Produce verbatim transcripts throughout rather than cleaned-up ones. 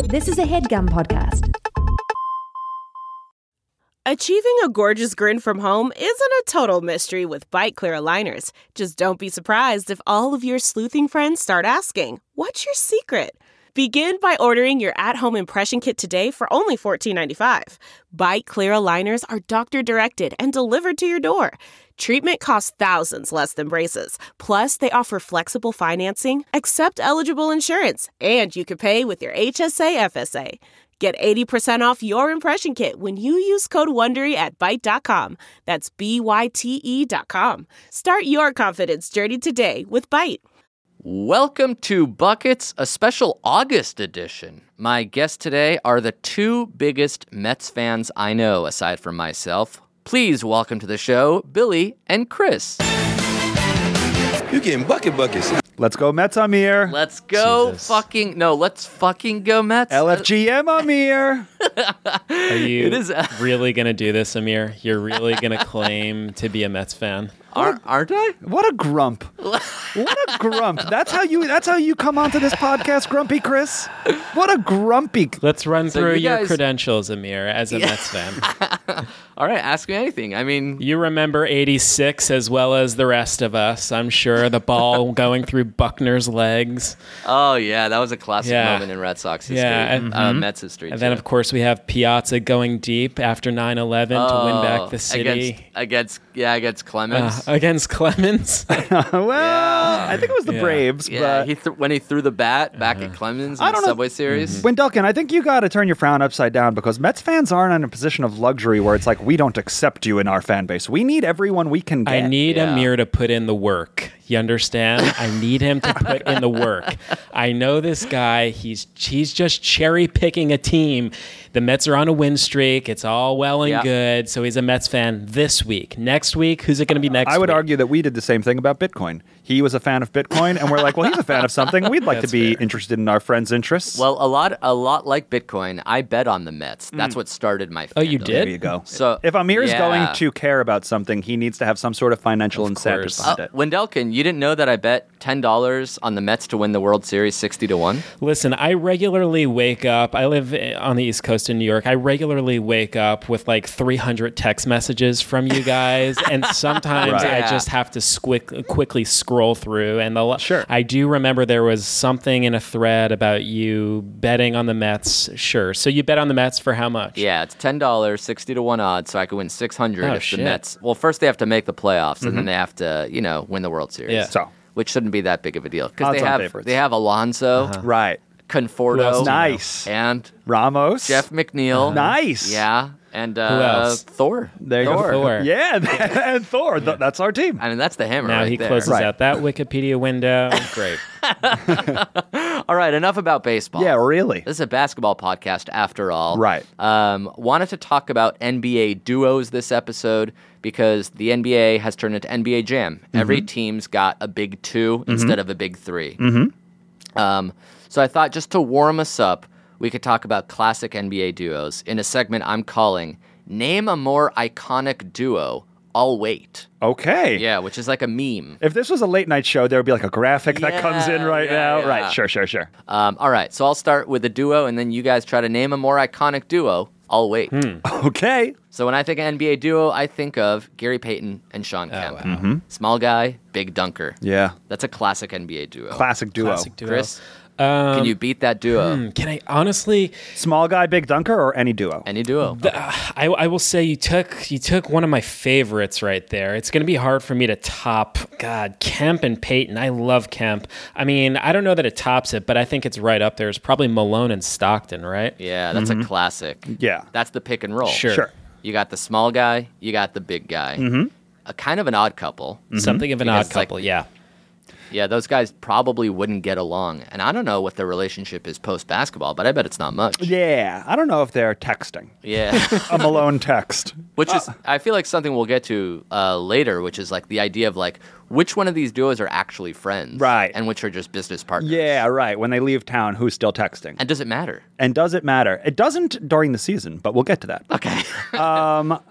This is a HeadGum podcast. Achieving a gorgeous grin from home isn't a total mystery with Byte Clear aligners. Just don't be surprised if all of your sleuthing friends start asking, "What's your secret?" Begin by ordering your at-home impression kit today for only fourteen ninety-five. Byte Clear aligners are doctor-directed and delivered to your door. Treatment costs thousands less than braces. Plus, they offer flexible financing, accept eligible insurance, and you can pay with your H S A F S A. Get eighty percent off your impression kit when you use code WONDERY at byte dot com. That's B Y T E dot com. Start your confidence journey today with Byte. Welcome to Buckets, a special August edition. My guests today are the two biggest Mets fans I know, aside from myself. Please welcome to the show, Billy and Chris. You're getting bucket buckets. Let's go Mets, Amir. Let's go Jesus. fucking... No, let's fucking go Mets. L F G M, Amir. Are you It is, uh, really going to do this, Amir? You're really going to claim to be a Mets fan? Ar- aren't I? What a grump. What a grump. That's how you That's how you come onto this podcast, Grumpy Chris. What a grumpy... Let's run So through you your guys- credentials, Amir, as a Mets fan. All right, ask me anything. I mean... You remember eighty-six as well as the rest of us, I'm sure. The ball going through Buckner's legs. Oh, yeah, that was a classic Yeah. moment in Red Sox history. Yeah, and- uh, Mets history, And then, too. of course, we have Piazza going deep after nine eleven to win back Oh, the city. Against, against, yeah, against Clemens. Uh, against Clemens. well, I think it was the Yeah. Braves, yeah, but... he th- when he threw the bat back at Clemens in I the don't know. Subway Series. Wendelkin, I think you got to turn your frown upside down because Mets fans aren't in a position of luxury where it's like, we don't accept you in our fan base. We need everyone we can get. I need Yeah. Amir to put in the work. You understand? I need him to put in the work. I know this guy. He's he's just cherry picking a team. The Mets are on a win streak. It's all well and Yeah. good. So he's a Mets fan this week. Next week, who's it going to be next I would week? argue that we did the same thing about Bitcoin. He was a fan of Bitcoin, and we're like, well, he's a fan of something. We'd like to That's be fair. interested in our friends' interests. Well, a lot, a lot like Bitcoin, I bet on the Mets. That's what started my. Oh, you fandom. did? there you go. So if Amir is yeah. going to care about something, he needs to have some sort of financial Of incentive course. behind Uh, it. Wendelkin, you didn't know that I bet ten dollars on the Mets to win the World Series sixty to one? Listen, I regularly wake up. I live on the East Coast in New York. I regularly wake up with like three hundred text messages from you guys, and sometimes Right. I Yeah. just have to squick, quickly scroll through. And the, Sure. I do remember there was something in a thread about you betting on the Mets. Sure. So you bet on the Mets for how much? Yeah, it's ten dollars, sixty to one odds, so I could win six hundred Oh, if shit. the Mets. Well, first they have to make the playoffs, and then they have to, you know, win the World Series. Yeah. So, Which shouldn't be that big of a deal because Odds they on have favorites. they have Alonso, right. Who else Conforto, do you know? Nice. and Ramos. Jeff McNeil. Nice. Yeah, and uh, else? Thor. There you Thor. go. Thor. Yeah, and Thor. Th- that's our team. I mean, that's the hammer Now right he there. closes Right. out that Wikipedia window. Great. All right, enough about baseball. Yeah, really. This is a basketball podcast after all. Right. Um, wanted to talk about N B A duos this episode because the N B A has turned into N B A Jam. Every team's got a big two instead of a big three. Mm-hmm. Um, so I thought just to warm us up, we could talk about classic N B A duos in a segment I'm calling Name a More Iconic Duo, I'll Wait. Okay. Yeah, which is like a meme. If this was a late night show, there would be like a graphic that comes in Yeah, right yeah, now. yeah. Right. Sure, sure, sure. Um, all right, so I'll start with a duo, and then you guys try to name a more iconic duo. I'll wait. Okay. So when I think of N B A duo, I think of Gary Payton and Sean Kemp. Mm-hmm. Small guy, big dunker. Yeah. That's a classic N B A duo. Classic duo. Classic duo. Chris, Um, can you beat that duo? hmm, Can I honestly? Small guy, big dunker, or any duo? Any duo? I, I will say you took you took one of my favorites right there. It's going to be hard for me to top. God, Kemp and Peyton. I love Kemp. I mean, I don't know that it tops it, but I think it's right up there. It's probably Malone and Stockton, right? Yeah, that's a classic. Yeah. That's the pick and roll. Sure. Sure. You got the small guy, you got the big guy. Mm-hmm. A kind of an odd couple. Something of an Because odd it's like- couple. yeah. Yeah, those guys probably wouldn't get along. And I don't know what their relationship is post-basketball, but I bet it's not much. Yeah. I don't know if they're texting. Yeah. A Malone text. Which is, I feel like something we'll get to uh, later, which is like the idea of like, which one of these duos are actually friends? Right. And which are just business partners? Yeah, right. When they leave town, who's still texting? And does it matter? And does it matter? It doesn't during the season, but we'll get to that. Okay. Um,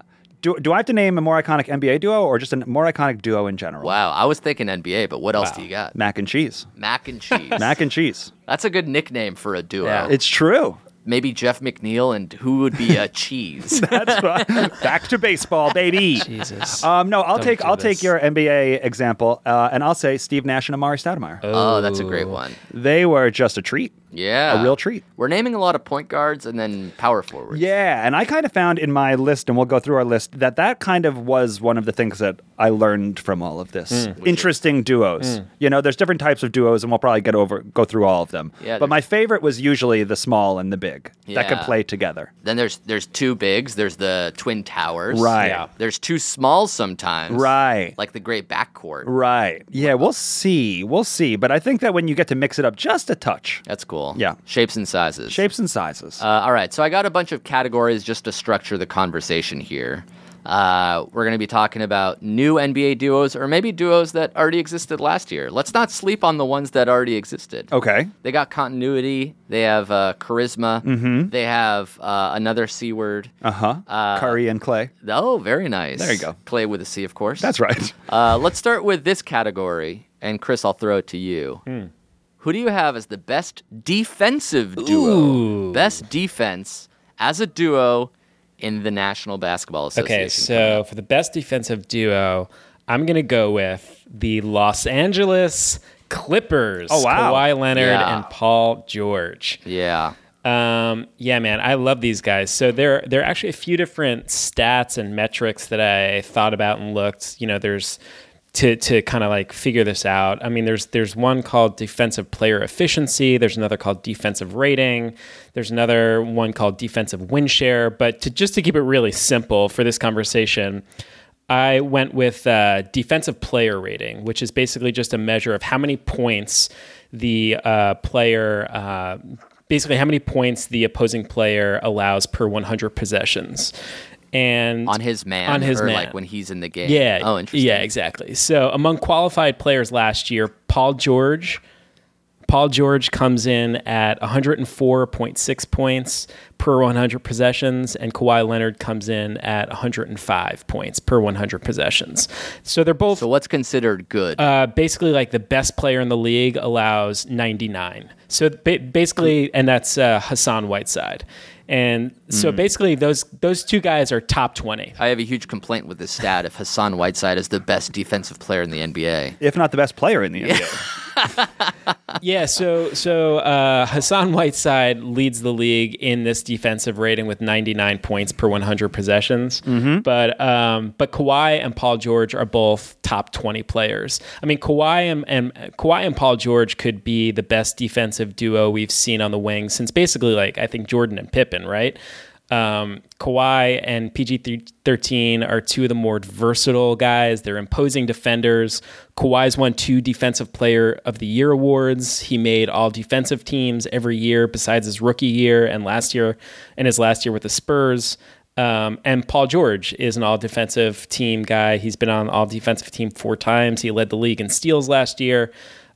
Do, do I have to name a more iconic N B A duo or just a more iconic duo in general? Wow, I was thinking N B A, but what else do you got? Mac and cheese. Mac and cheese. Mac and cheese. That's a good nickname for a duo. Yeah. It's true. Maybe Jeff McNeil, and who would be a cheese? That's right. Back to baseball, baby. Jesus. Um, no, I'll Don't take do I'll this. take your N B A example, uh, and I'll say Steve Nash and Amari Stoudemire. Oh, that's a great one. They were just a treat. Yeah. A real treat. We're naming a lot of point guards and then power forwards. Yeah, and I kind of found in my list, and we'll go through our list, that that kind of was one of the things that I learned from all of this. Interesting duos. You know, there's different types of duos, and we'll probably get over go through all of them. Yeah, but my there's- favorite was usually the small and the big that could Yeah. play together. Then there's there's two bigs. There's the twin towers. Right. Yeah. There's two smalls sometimes. Right. Like the great backcourt. Right. Yeah, we'll see. We'll see. But I think that when you get to mix it up just a touch, That's cool. Yeah. Shapes and sizes. shapes and sizes. Uh, all right, so I got a bunch of categories just to structure the conversation here. Uh, we're going to be talking about new N B A duos or maybe duos that already existed last year. Let's not sleep on the ones that already existed. okay. They got continuity. They have uh, charisma. Mm-hmm. They have uh, another C word. Uh-huh. Curry and Clay. Oh, very nice. There you go. Clay with a C, of course. That's right. Uh, let's start with this category. And Chris, I'll throw it to you. Hmm. Who do you have as the best defensive duo? Ooh. Best defense as a duo in the National Basketball Association. Okay, so for the best defensive duo, I'm going to go with the Los Angeles Clippers. Oh, wow. Kawhi Leonard Yeah. and Paul George. Yeah. Um, yeah, man, I love these guys. So there, there are actually a few different stats and metrics that I thought about and looked. You know, there's to to kind of like figure this out. I mean, there's there's one called defensive player efficiency. There's another called defensive rating. There's another one called defensive win share. But to just to keep it really simple for this conversation, I went with uh, defensive player rating, which is basically just a measure of how many points the uh, player, uh, basically how many points the opposing player allows per one hundred possessions. And On his man. On his or man. like when he's in the game. yeah. Oh, interesting. Yeah, exactly. So among qualified players last year, Paul George, Paul George comes in at one hundred four point six points per one hundred possessions, and Kawhi Leonard comes in at one hundred five points per one hundred possessions. So they're both So what's considered good? uh, basically like the best player in the league allows ninety-nine. So ba- basically, and that's uh, Hassan Whiteside. And so Hmm. basically, those those two guys are top twenty. I have a huge complaint with this stat if Hassan Whiteside is the best defensive player in the N B A. If not the best player in the N B A. Yeah, so so uh, Hassan Whiteside leads the league in this defensive rating with ninety-nine points per one hundred possessions. Mm-hmm. But um, but Kawhi and Paul George are both top twenty players. I mean, Kawhi and, and Kawhi and Paul George could be the best defensive duo we've seen on the wing since basically, like, I think Jordan and Pippen, right? Um, Kawhi and P G thirteen are two of the more versatile guys. They're imposing defenders. Kawhi's won two Defensive Player of the Year awards. He made all defensive teams every year besides his rookie year and last year and his last year with the Spurs. Um, and Paul George is an all-defensive team guy. He's been on all-defensive team four times. He led the league in steals last year.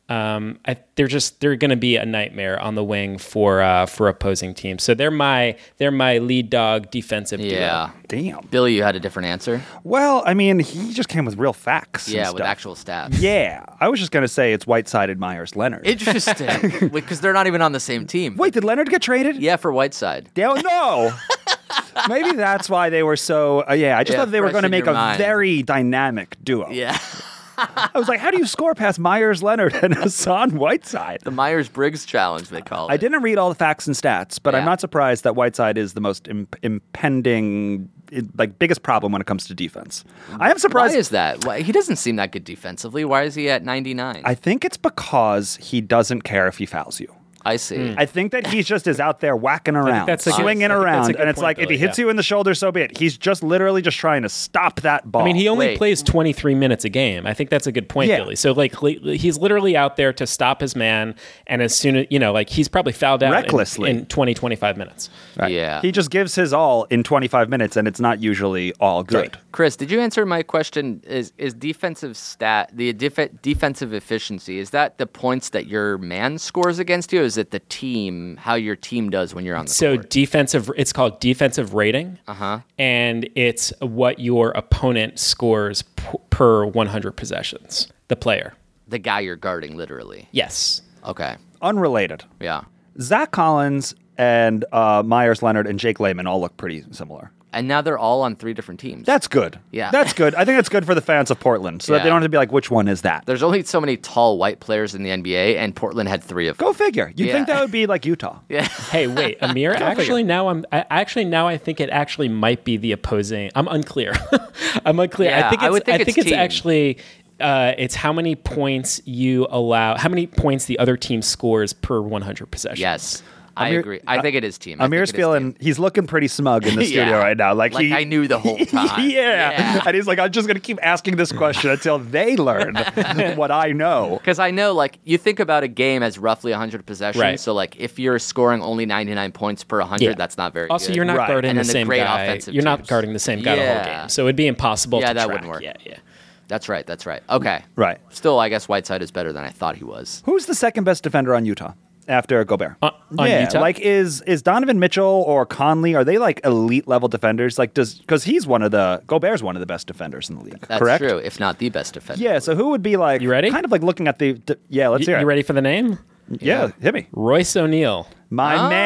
Um, I, they're just they're going to be a nightmare on the wing for uh, for opposing teams. So they're my they're my lead dog defensive duo. Yeah. Damn. Billy, you had a different answer? Well, I mean, he just came with real facts. and Yeah, with stuff. actual stats. Yeah. I was just going to say it's Whiteside, Myers, Leonard. Interesting. Because they're not even on the same team. Wait, did Leonard get traded? Yeah, for Whiteside. Damn, no. Maybe that's why they were so. Uh, yeah, I just Yeah, thought they were fresh going to in make your a mind. very dynamic duo. Yeah. I was like, how do you score past Myers, Leonard, and Hassan Whiteside? The Myers-Briggs challenge, they call it. I didn't read all the facts and stats, but I'm Yeah. not surprised that Whiteside is the most Im- impending, i- like, biggest problem when it comes to defense. I am surprised. Why is that? Why, he doesn't seem that good defensively. Why is he at ninety-nine? I think it's because he doesn't care if he fouls you. I see. I think that he just is out there whacking around, that's a good- swinging I think that's a around, good and it's point, like if he Billy, hits yeah. you in the shoulder, so be it. He's just literally just trying to stop that ball. I mean, he only Wait. plays twenty-three minutes a game. I think that's a good point, Yeah. Billy. So, like, li- he's literally out there to stop his man, and as soon as, you know, like, he's probably fouled out in- Recklessly. in, twenty, twenty-five minutes. Right. Yeah. He just gives his all in twenty-five minutes, and it's not usually all good. Right. Chris, did you answer my question? Is is defensive stat the def- defensive efficiency? Is that the points that your man scores against you? Is is it the team, how your team does when you're on the So court? defensive, it's called defensive rating, Uh-huh. and it's what your opponent scores p- per one hundred possessions. The player. The guy you're guarding, literally. Yes. Okay. Unrelated. Yeah. Zach Collins and uh, Myers Leonard and Jake Layman all look pretty similar. And now they're all on three different teams. That's good. Yeah. That's good. I think it's good for the fans of Portland so that Yeah. they don't have to be like, which one is that? There's only so many tall white players in the N B A, and Portland had three of them. Go figure. You'd Yeah. think that would be like Utah. Yeah. Hey, wait, Amir. actually, now I'm. I, actually, now I think it actually might be the opposing. I'm unclear. I'm unclear. Yeah, I think I it's. would think I it's think it's team. actually. Uh, it's how many points you allow. How many points the other team scores per one hundred possessions. Yes. I Amir- agree. I think it is team. I Amir's think it is feeling, team. he's looking pretty smug in the studio Yeah. right now. Like, Like he, I knew the whole time. yeah. Yeah. And he's like, I'm just going to keep asking this question until they learn what I know. Because I know, like, you think about a game as roughly one hundred possessions. Right. So, like, if you're scoring only ninety-nine points per one hundred, Yeah. that's not very Also, good. you're not Right. guarding And the then the same great guy. offensive You're not teams. guarding the same guy the whole Yeah. game, so it'd be impossible. Yeah, to that track. wouldn't work. Yeah, yeah. That's right. That's right. Okay. Right. Still, I guess Whiteside is better than I thought he was. Who's the second best defender on Utah after Gobert? Uh, on yeah, Utah? like is is Donovan Mitchell or Conley? Are they like elite level defenders? Like does because he's one of the Gobert's one of the best defenders in the league. That's correct? true, if not the best defender. Yeah. So who would be like? You ready? Kind of like looking at the. the yeah. Let's You, hear you it. ready for the name? Yeah, hit me. Royce O'Neal My Oh.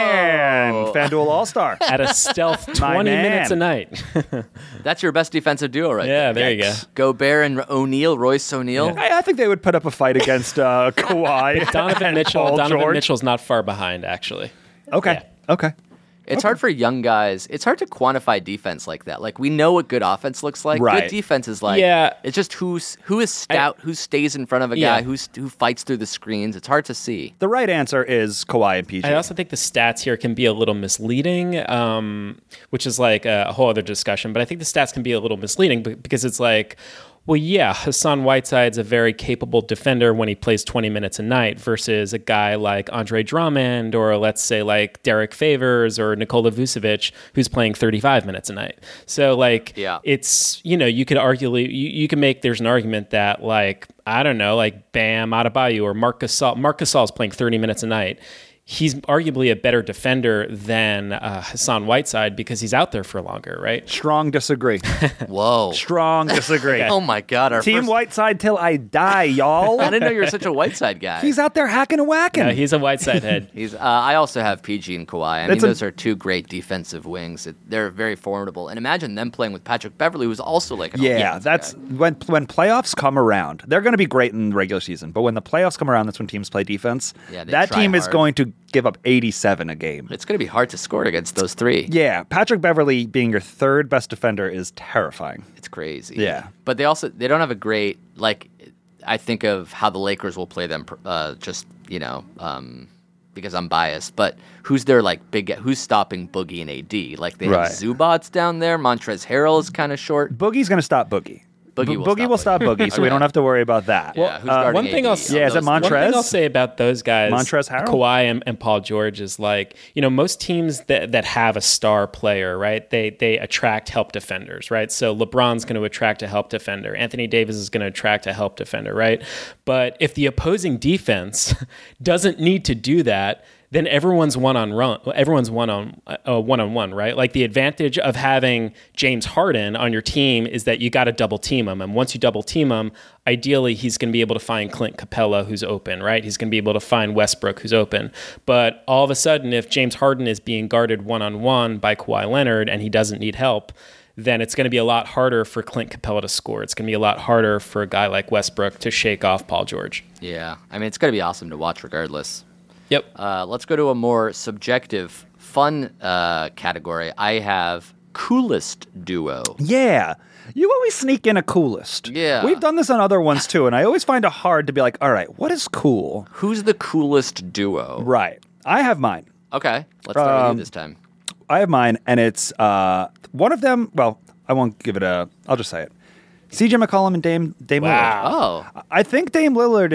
man, FanDuel All Star. at a stealth My twenty man. minutes a night. That's your best defensive duo right Yeah, there. there you go. Gobert and O'Neal, Royce O'Neal. I, I think they would put up a fight against uh, Kawhi. Donovan and Mitchell. Paul Donovan George. Mitchell's not far behind, actually. Okay. Okay. It's hard for young guys. It's hard to quantify defense like that. Like, we know what good offense looks like. Right. Good defense is like, Yeah. it's just who's who is stout, who stays in front of a Yeah. guy, who's who fights through the screens. It's hard to see. The right answer is Kawhi and P J. I also think the stats here can be a little misleading, um, which is like a whole other discussion. But I think the stats can be a little misleading be- because it's like, well, yeah, Hassan Whiteside's a very capable defender when he plays twenty minutes a night versus a guy like Andre Drummond or let's say like Derek Favors or Nikola Vucevic who's playing thirty-five minutes a night. So like Yeah. it's, you know, you could arguably, you, you can make, there's an argument that like, I don't know, like Bam Adebayo or Marc Gasol, Marc Gasol's playing thirty minutes a night. He's arguably a better defender than uh, Hassan Whiteside because he's out there for longer, right? Strong disagree. Whoa. Strong disagree. Oh my God. Our Team first- Whiteside till I die, y'all. I didn't know you were such a Whiteside guy. He's out there hacking and whacking. Uh, he's a Whiteside head. He's. Uh, I also have P G and Kawhi. I mean, It's a- those are two great defensive wings. It, they're very formidable. And imagine them playing with Patrick Beverly, who's also like an yeah, offensive that's guy. when when playoffs come around. They're going to be great in the regular season, but when the playoffs come around, that's when teams play defense. Yeah, they that try team is hard. going to give up eighty-seven a game. It's going to be hard to score against those three. Yeah, Patrick Beverly being your third best defender is terrifying. It's crazy. Yeah. But they also they don't have a great like. I think of how the Lakers will play them. Uh, just you know. Um, because I'm biased, but who's their like big? Who's stopping Boogie and A D? Like they Right. have Zubats down there. Montrezl Harrell is kind of short. Boogie's going to stop Boogie. Boogie Bo- will Boogie stop will stop Boogie. Boogie, so we Okay. don't have to worry about that. Yeah, who's Uh, guarding one thing A D? I'll s- Yeah, is it Those- One thing I'll Montrez? say about those guys, Montrezl Harrell? Kawhi and, and Paul George, is like, you know, most teams that, that have a star player, right? They they attract help defenders, right? So LeBron's going to attract a help defender. Anthony Davis is going to attract a help defender, right? But if the opposing defense doesn't need to do that, then everyone's one on run. Everyone's one on uh, one on one, right? Like the advantage of having James Harden on your team is that you got to double team him, and once you double team him, ideally he's going to be able to find Clint Capella, who's open, right? He's going to be able to find Westbrook, who's open. But all of a sudden, if James Harden is being guarded one on one by Kawhi Leonard and he doesn't need help, then it's going to be a lot harder for Clint Capella to score. It's going to be a lot harder for a guy like Westbrook to shake off Paul George. Yeah, I mean it's going to be awesome to watch regardless. Yep. Uh, let's go to a more subjective, fun uh, category. I have coolest duo. Yeah. You always sneak in a coolest. Yeah. We've done this on other ones too, and I always find it hard to be like, all right, what is cool? Who's the coolest duo? Right. I have mine. Okay, let's start with Um, you this time. I have mine, and it's uh, one of them. Well, I won't give it a. I'll just say it. C J McCollum and Dame Dame Wow. Lillard. Oh, I think Dame Lillard is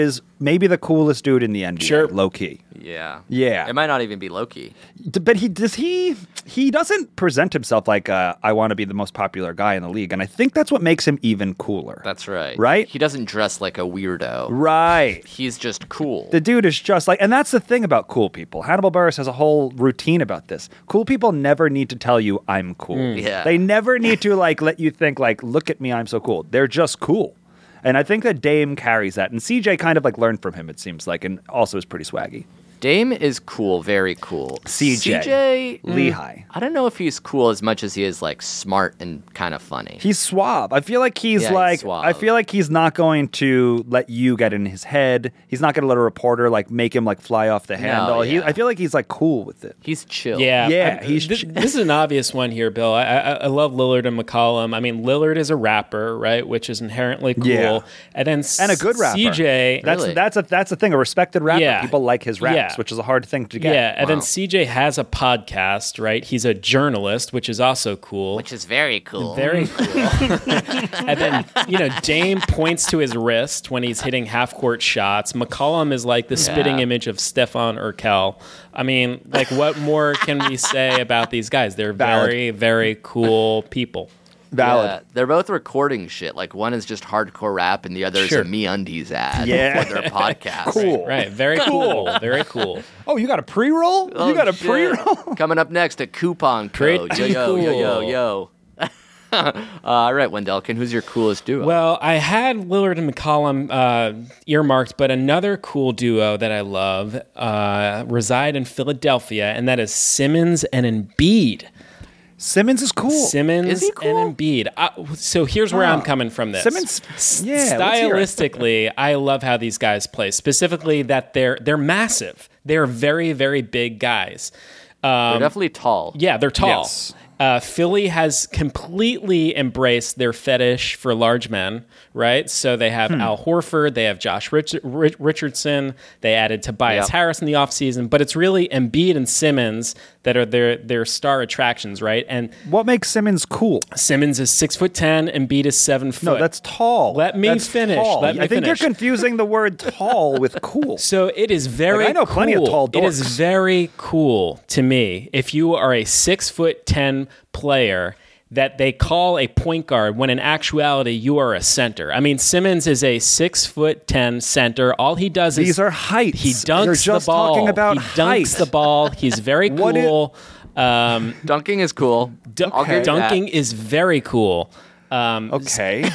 maybe the coolest dude in the N B A, Sure. low key. Yeah. Yeah. It might not even be Loki. D- But he does he he doesn't present himself like uh, I want to be the most popular guy in the league, and I think that's what makes him even cooler. That's right. Right? He doesn't dress like a weirdo. Right. He's just cool. The dude is just like, and that's the thing about cool people. Hannibal Buress has a whole routine about this. Cool people never need to tell you I'm cool. Yeah. They never need to like let you think like, look at me, I'm so cool. They're just cool. And I think that Dame carries that. And C J kind of like learned from him, it seems like, and also is pretty swaggy. Dame is cool, very cool. C J. C J, mm, Lehigh. I don't know if he's cool as much as he is like smart and kind of funny. He's suave. I feel like he's Yeah, he's like suave. I feel like he's not going to let you get in his head. He's not going to let a reporter like make him like fly off the handle. He, yeah. I feel like he's like cool with it. He's chill. Yeah, Yeah, I- he's This, ch- this is an obvious one here, Bill. I, I, I love Lillard and McCollum. I mean, Lillard is a rapper, right, which is inherently cool, Yeah. and then And a good rapper. C J. That's Really? that's a that's a thing. A respected rapper. Yeah. People like his raps, Yeah. which is a hard thing to get. Yeah, and Wow. then C J has a podcast, right? He's a journalist, which is also cool. Which is very cool. Very cool. And then, you know, Dame points to his wrist when he's hitting half court shots. McCollum is like the spitting Yeah. image of Stefan Urkel. I mean, like, what more can we say about these guys? They're Valid. very, very cool people. Valid. Yeah, they're both recording shit. Like one is just hardcore rap and the other Sure. is a MeUndies ad Yeah. for their podcast. Cool. Right. Very cool. Very cool. Oh, you got a pre-roll? Oh, you got a shit. pre-roll? Coming up next, a coupon code. Pretty yo, yo, yo, yo, cool. yo. uh, all right, Wendelkin, who's your coolest duo? Well, I had Lillard and McCollum uh, earmarked, but another cool duo that I love uh, reside in Philadelphia, and that is Simmons and Embiid. Simmons is cool. Simmons Is he cool? and Embiid. Uh, so here's where Oh. I'm coming from this. Simmons- S- yeah, let's hear it. Stylistically, I love how these guys play. Specifically, that they're they're massive. They're very very big guys. they're definitely tall. Yeah, they're tall. Yes. Uh, Philly has completely embraced their fetish for large men, right? So they have Al Horford, they have Josh Rich- Rich- Richardson, they added Tobias Yep. Harris in the offseason, but it's really Embiid and Simmons that are their their star attractions, right? And What makes Simmons cool? Simmons is six foot ten, Embiid is seven foot. No, that's tall. Let me That's finish. tall. Let me I think finish. you're confusing the word tall with cool. So it is very Like, I know cool. plenty of tall It is dorks. very cool to me if you are a six foot ten player that they call a point guard when in actuality you are a center. I mean, Simmons is a six foot ten center. All he does is These are heights. he dunks You're just the ball. talking about he dunks height. the ball. He's very What is- cool. um, Dunking is cool. dun- I'll give you that. dunking is very cool. Um, Okay.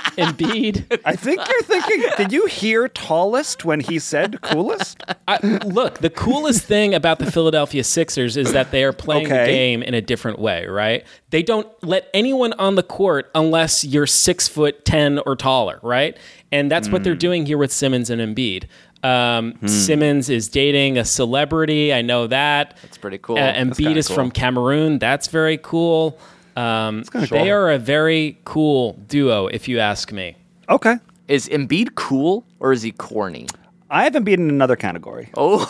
Embiid. I think you're thinking, did you hear tallest when he said coolest? I, look, the coolest thing about the Philadelphia Sixers is that they are playing the Okay. game in a different way, right? They don't let anyone on the court unless you're six foot ten or taller, right? And that's what Hmm. they're doing here with Simmons and Embiid. Um, Simmons is dating a celebrity. I know that. That's pretty cool. Uh, Embiid kinda is cool. from Cameroon. That's very cool. Um, kinda they cool. are a very cool duo, if you ask me. Okay. Is Embiid cool or is he corny? I haven't been in another category. Oh,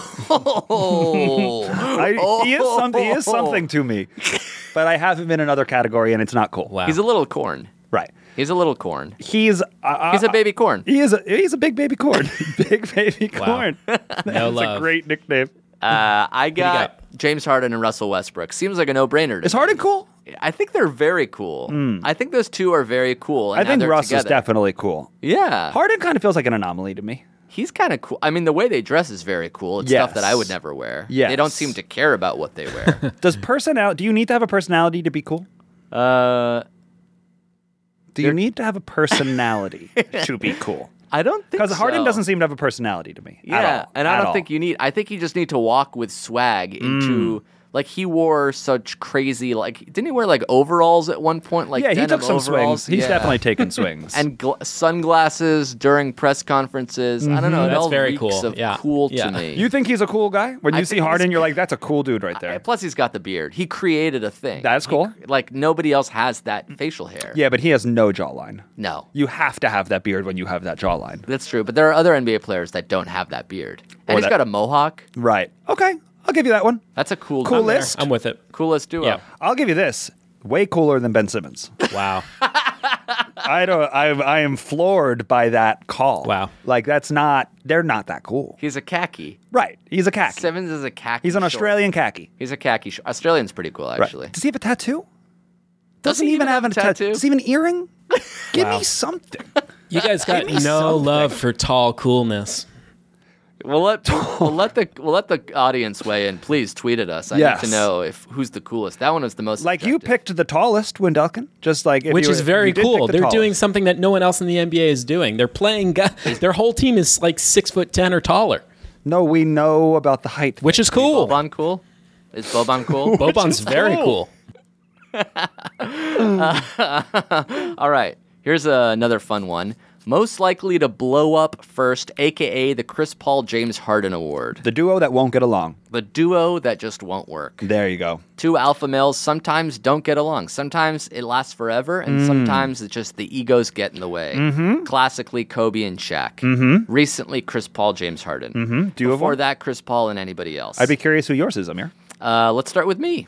I, he is something. He is something to me, but I haven't been in another category, and it's not cool. Wow. he's a little corn. Right. He's a little corn. He's uh, He's a baby corn. He is a he's a big baby corn. Big baby corn. No That's a love. great nickname. Uh, I you got James Harden and Russell Westbrook. Seems like a no-brainer. to Is me. Harden cool? I think they're very cool. I think those two are very cool. And I now think they're Russ is together. definitely cool. Yeah, Harden kind of feels like an anomaly to me. he's kind of cool. I mean, the way they dress is very cool. It's stuff that I Yes. would never wear. Yes. They don't seem to care about what they wear. Does personality? Do you need to have a personality to be cool? uh, Do you need to have a personality to be cool? I don't think Because Harden so. doesn't seem to have a personality to me. at Yeah, all, and I at don't all. think you need. I think you just need to walk with swag into. Like he wore such crazy, like didn't he wear like overalls at one point? Like Yeah, he denim took some overalls? swings. He's Yeah. definitely taken swings. and gl- sunglasses during press conferences. I don't know. It That's all very reeks cool. Of Yeah. cool Yeah. to me. you think he's a cool guy? When I you see think Harden, he's- you're like, that's a cool dude right there. Plus, he's got the beard. He created a thing. That's He cool. cr- like nobody else has that facial hair. Yeah, but he has no jawline. No, You have to have that beard when you have that jawline. that's true. But there are other N B A players that don't have that beard, and Or he's that- got a mohawk. Right. Okay. I'll give you that one. That's a cool Cool I'm there. list. I'm with it. Coolest duo. Yeah. I'll give you this. Way cooler than Ben Simmons. Wow. I don't. I I am floored by that call. Wow. Like that's not. They're not that cool. He's a khaki. Right. He's a khaki. Simmons is a khaki. He's an short. Australian khaki. He's a khaki. Sh- Australian's pretty cool, actually. Right. Does he have a tattoo? Does Doesn't he even even have, have a a tattoo. tattoo? Does he have an earring? Give Wow. me something. You guys got me no something. love for tall coolness. We'll let we'll let the we'll let the audience weigh in. Please tweet at us. I Yes. need to know if who's the coolest. That one was the most. Like you subjective. picked the tallest, Wendelken. Just like if Which you, is very you did cool. pick the They're tallest. doing something that no one else in the N B A is doing. They're playing. Guys, their whole team is like six foot ten or taller, No, we know about the height. which is cool. Boban cool? Is Boban cool? Boban's very cool. All right. Here's uh, another fun one. Most likely to blow up first, a k a the Chris Paul James Harden Award. The duo that won't get along. The duo that just won't work. There you go. Two alpha males sometimes don't get along. Sometimes it lasts forever, Mm. and sometimes it's just the egos get in the way. Mm-hmm. Classically, Kobe and Shaq. Mm-hmm. Recently, Chris Paul, James Harden. Mm-hmm. Do you have Before one? that, Chris Paul and anybody else. I'd be curious who yours is, Amir. Uh, let's start with me.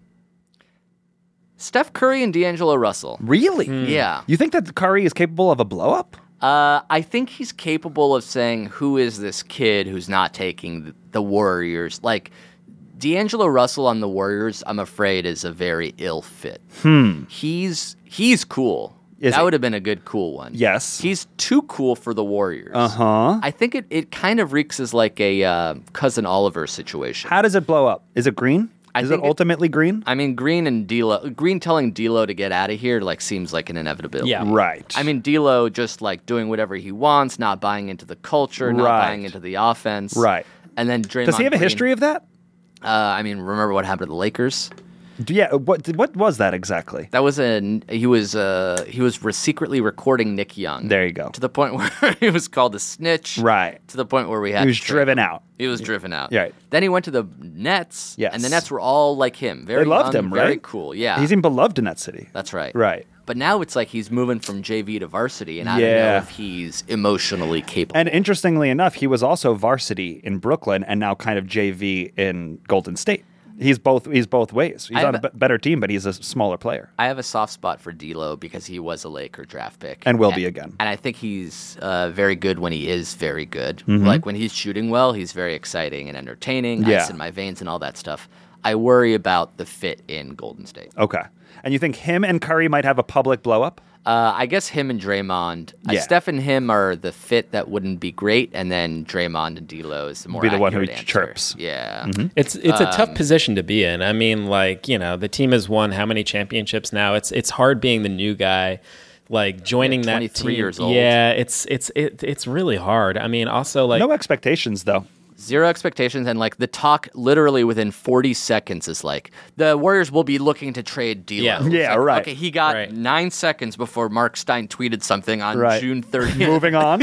Steph Curry and D'Angelo Russell. Really? Yeah. You think that Curry is capable of a blow up? Uh, I think he's capable of saying, who is this kid who's not taking the, the Warriors? Like, D'Angelo Russell on the Warriors, I'm afraid, is a very ill fit. Hmm. He's he's cool. Is that he? would have been a good cool one. Yes. He's too cool for the Warriors. Uh-huh. I think it, it kind of reeks as like a uh, Cousin Oliver situation. How does it blow up? Is it green? I is it think it- ultimately green? I mean, Green and D'Lo, Green telling D'Lo to get out of here like seems like an inevitability. Yeah. Right. I mean, D'Lo just like doing whatever he wants, not buying into the culture, not Right. buying into the offense. Right. And then Draymond Does he have a Green- history of that? Uh, I mean, remember what happened to the Lakers? Do- Yeah. What What was that exactly? That was a he was uh he was re- secretly recording Nick Young. There you go. To the point where he was called a snitch. Right. To the point where we had He was to trade driven him. out. He was driven out. Right. Then he went to the Nets. Yes. And the Nets were all like him. Very They loved young, him, Very right? cool. Yeah. He's even beloved in that city. That's right. Right. But now it's like he's moving from J V to varsity, and I don't Yeah. know if he's emotionally capable. And interestingly enough, he was also varsity in Brooklyn and now kind of J V in Golden State. He's both He's both ways. He's I on a have a- b- better team, but he's a smaller player. I have a soft spot for D'Lo because he was a Laker draft pick, And will be again. And I think he's uh, very good when he is very good. Like when he's shooting well, he's very exciting and entertaining. Yeah. Ice in my veins and all that stuff. I worry about the fit in Golden State. Okay. And you think him and Curry might have a public blow up? Uh, I guess him and Draymond. Uh, Yeah. Steph and him are the fit that wouldn't be great, and then Draymond and D'Lo is the more Be the one who accurate answer. chirps. Yeah. It's it's a Um, tough position to be in. I mean, like, you know, the team has won how many championships now? It's it's hard being the new guy, like joining that twenty-three team. years old. Yeah, it's it's it, it's really hard. I mean, also like No expectations, though. Zero expectations, and like the talk literally within forty seconds is like the Warriors will be looking to trade D'Lo. Yeah. It's Yeah, like, right. Okay, he got Right. nine seconds before Mark Stein tweeted something on Right. June thirtieth. Moving on.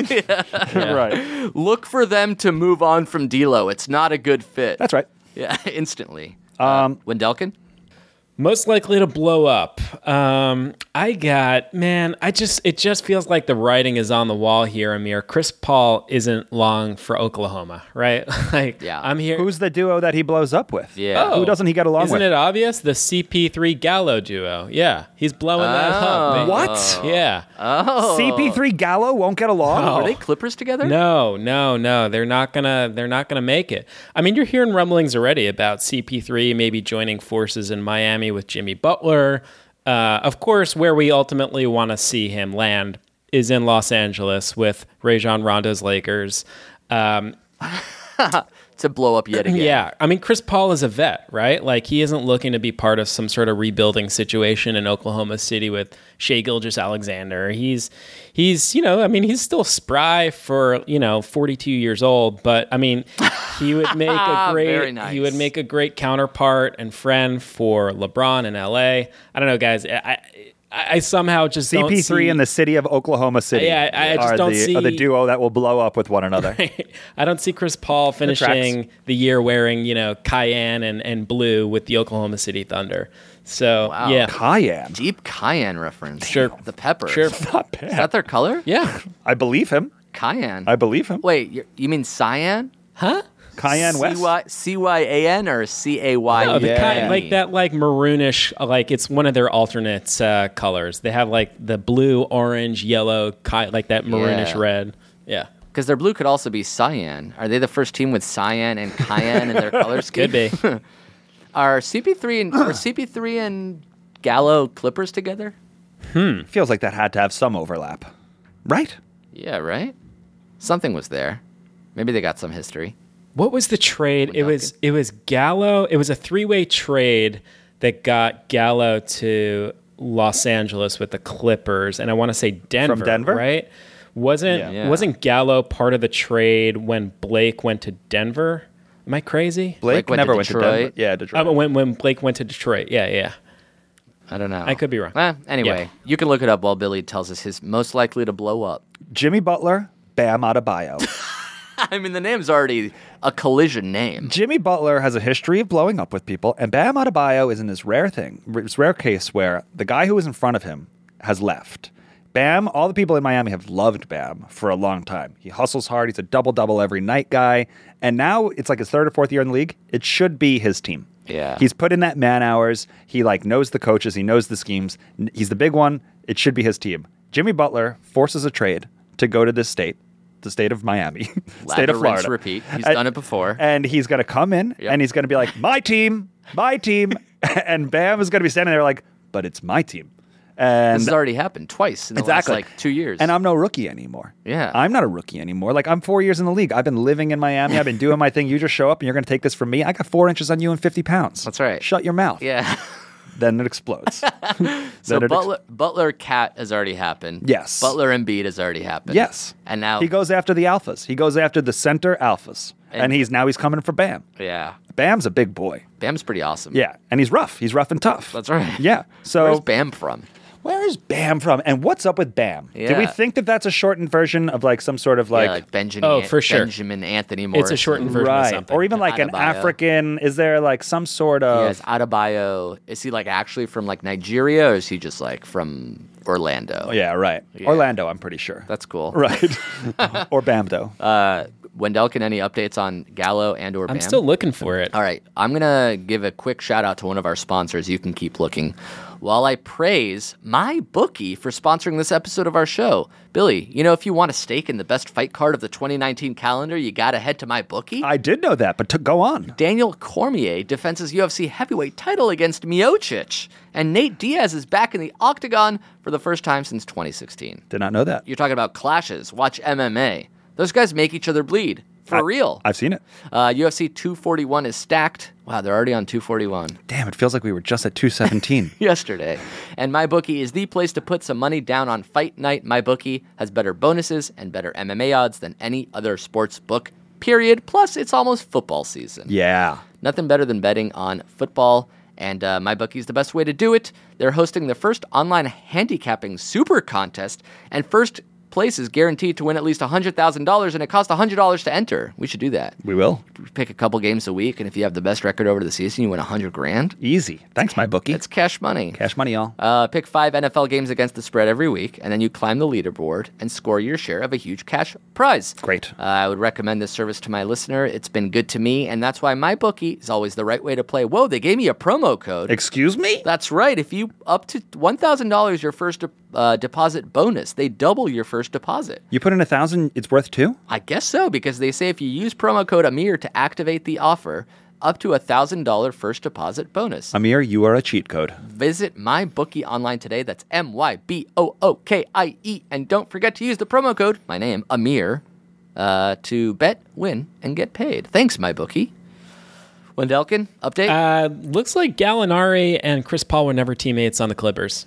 Right. Look for them to move on from D'Lo. It's not a good fit. That's right. Yeah, instantly. Um, uh, Wendelken? most likely to blow up. Um, I got, man, I just, it just feels like the writing is on the wall here, Amir. Chris Paul isn't long for Oklahoma, right? Like, Yeah. I'm here. Who's the duo that he blows up with? Yeah. Oh, Who doesn't he get along Isn't with? it obvious? The C P three Gallo duo. Yeah, he's blowing that up. man. What? Yeah. Oh. C P three Gallo won't get along? Oh. Are they Clippers together? No, no, no. They're not gonna. They're not gonna make it. I mean, you're hearing rumblings already about C P three maybe joining forces in Miami with Jimmy Butler. Uh, of course, where we ultimately want to see him land is in Los Angeles with Rajon Rondo's Lakers. Um, To blow up yet again. Yeah, I mean, Chris Paul is a vet, right? Like, he isn't looking to be part of some sort of rebuilding situation in Oklahoma City with Shai Gilgeous-Alexander. He's, he's, you know, I mean, he's still spry for, you know, forty-two years old, but I mean, he would make a Very great, nice. he would make a great counterpart and friend for LeBron in L A. I don't know, guys. I, I, I somehow just don't C P three see, in the city of Oklahoma City Yeah, I- I just are, don't the, see- are the duo that will blow up with one another. I don't see Chris Paul finishing the year wearing, you know, cayenne and, and blue with the Oklahoma City Thunder. So, Wow. yeah. Cayenne. Deep cayenne reference. Sure. The pepper. Sure. Not Is bad. that their color? Yeah. I believe him. Cayenne. I believe him. Wait, you you mean cyan? Huh? Cayenne West. C Y A N or C A Y E? No, the Yeah. kind, like that, like maroonish, like it's one of their alternate uh, colors. They have like the blue, orange, yellow, ki- like that maroonish Yeah. red. Yeah, Because their blue could also be cyan. Are they the first team with cyan and cayenne in their color scheme? could be. Are C P three and are C P three and Gallo Clippers together? Feels like that had to have some overlap, right? Yeah, right. Something was there. Maybe they got some history. What was the trade? It was Duncan. it was Gallo. It was a three way trade that got Gallo to Los Angeles with the Clippers, and I want to say Denver. Denver? Right? Wasn't Yeah. Yeah. wasn't Gallo part of the trade when Blake went to Denver? Am I crazy? Blake, Blake went to never went to Detroit. Denver. Yeah, Detroit. Uh, when when Blake went to Detroit? Yeah, yeah. I don't know. I could be wrong. Eh, anyway, Yeah. you can look it up while Billy tells us his most likely to blow up. Jimmy Butler, Bam Adebayo. I mean, the name's already a collision name. Jimmy Butler has a history of blowing up with people, and Bam Adebayo is in this rare thing, this rare case where the guy who was in front of him has left. Bam, all the people in Miami have loved Bam for a long time. He hustles hard. He's a double-double every night guy. And now it's like his third or fourth year in the league. It should be his team. Yeah. He's put in that man hours. He like knows the coaches. He knows the schemes. N- He's the big one. It should be his team. Jimmy Butler forces a trade to go to this state, the state of Miami, state of Lather, rinse, Florida. repeat. He's And- done it before. And he's going to come in Yep. and he's going to be like, my team, my team. And Bam is going to be standing there like, but it's my team. And This has already happened twice in the exactly. last like two years. And I'm no rookie anymore. Yeah. I'm not a rookie anymore. Like, I'm four years in the league. I've been living in Miami. I've been doing my thing. You just show up and you're going to take this from me. I got four inches on you and fifty pounds. That's right. Shut your mouth. yeah. Then it explodes. So Then it ex- Butler, Butler Cat has already happened. Yes. Butler Embiid has already happened. Yes. And now He goes after the alphas. He goes after the center alphas. And, And- he's now he's coming for Bam. yeah, Bam's a big boy. Bam's pretty awesome. Yeah. And he's rough. He's rough and tough. That's right. Yeah. So Where's Bam from? where is Bam from? And what's up with Bam? Do we Yeah. think that that's a shortened version of like some sort of like, yeah, like Benjamin. Oh, for sure. Benjamin Anthony Morrison. It's a shortened version of right? something. Or even like an Adebayo. African? Is there like some sort of? Yes, Adebayo. Is he like actually from like Nigeria, or is he just like from Orlando? Oh, yeah, right. Yeah. Orlando, I'm pretty sure. That's cool. right. Or Bamdo. Uh, Wendell, can any updates on Gallo and or I'm Bam? still looking for it. All right, I'm gonna give a quick shout out to one of our sponsors. You can keep looking while I praise my bookie for sponsoring this episode of our show. Billy, you know, if you want a stake in the best fight card of the twenty nineteen calendar, you gotta head to my bookie. I did know that, but to go on. Daniel Cormier defends his U F C heavyweight title against Miocic, and Nate Diaz is back in the octagon for the first time since twenty sixteen. Did not know that. You're talking about clashes. Watch M M A. Those guys make each other bleed. For I- real. I've seen it. Uh, U F C two forty-one is stacked. Wow, they're already on two forty-one. Damn, it feels like we were just at two seventeen. Yesterday. And MyBookie is the place to put some money down on fight night. MyBookie has better bonuses and better M M A odds than any other sports book, period. Plus, it's almost football season. Yeah. Nothing better than betting on football, and uh, MyBookie is the best way to do it. They're hosting the first online handicapping super contest, and first place is guaranteed to win at least one hundred thousand dollars, and it costs one hundred dollars to enter. We should do that. We will. Pick a couple games a week, and if you have the best record over the season, you win one hundred grand. Easy. Thanks, my bookie. It's cash money. Cash money, y'all. Uh, pick five N F L games against the spread every week, and then you climb the leaderboard and score your share of a huge cash prize. Great. Uh, I would recommend this service to my listener. It's been good to me, and that's why MyBookie is always the right way to play. Whoa, they gave me a promo code. Excuse me? That's right. If you up to one thousand dollars your first de- uh, deposit bonus, they double your first deposit. You put in a thousand, it's worth two? I guess so, because they say if you use promo code Amir to activate the offer, up to a one thousand dollars first deposit bonus. Amir, you are a cheat code. Visit MyBookie online today. That's M Y B O O K I E. And don't forget to use the promo code, my name, Amir, uh, to bet, win, and get paid. Thanks, MyBookie. Wendelkin, update? Uh, looks like Gallinari and Chris Paul were never teammates on the Clippers.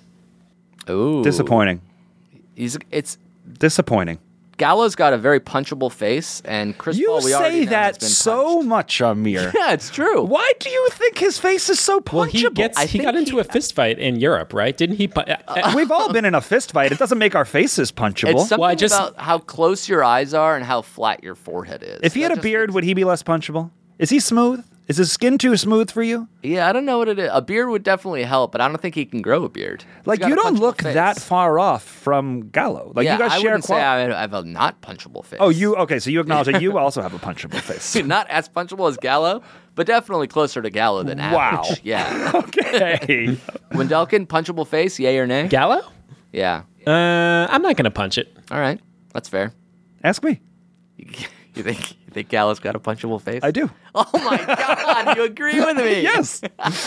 Ooh. Disappointing. He's, it's Disappointing. Gallo's got a very punchable face, and Chris You Paul, we already say know, that has been so punched. much, Amir. Yeah, it's true. Why do you think his face is so punchable? Well, he gets I he think got into he- a fist fight in Europe, right? Didn't he? pu- uh, We've all been in a fist fight. It doesn't make our faces punchable. It's something Well, I just- about how close your eyes are and how flat your forehead is. if he That had a just beard, makes- would he be less punchable? Is he smooth? Is his skin too smooth for you? Yeah, I don't know what it is. A beard would definitely help, but I don't think he can grow a beard. He's Like, got you a don't punchable look face. that far off from Gallo. Like, yeah, you guys I share wouldn't say qual- I have a not punchable face. Oh, you okay? So you acknowledge that you also have a punchable face. not as punchable as Gallo, but definitely closer to Gallo than Wow. average. Yeah. Okay. Wendelken, punchable face, yay or nay? Gallo? Yeah. Uh, I'm not going to punch it. All right, that's fair. Ask me. You think you think Gallo's got a punchable face? I do. Oh my God, you agree with me? Yes.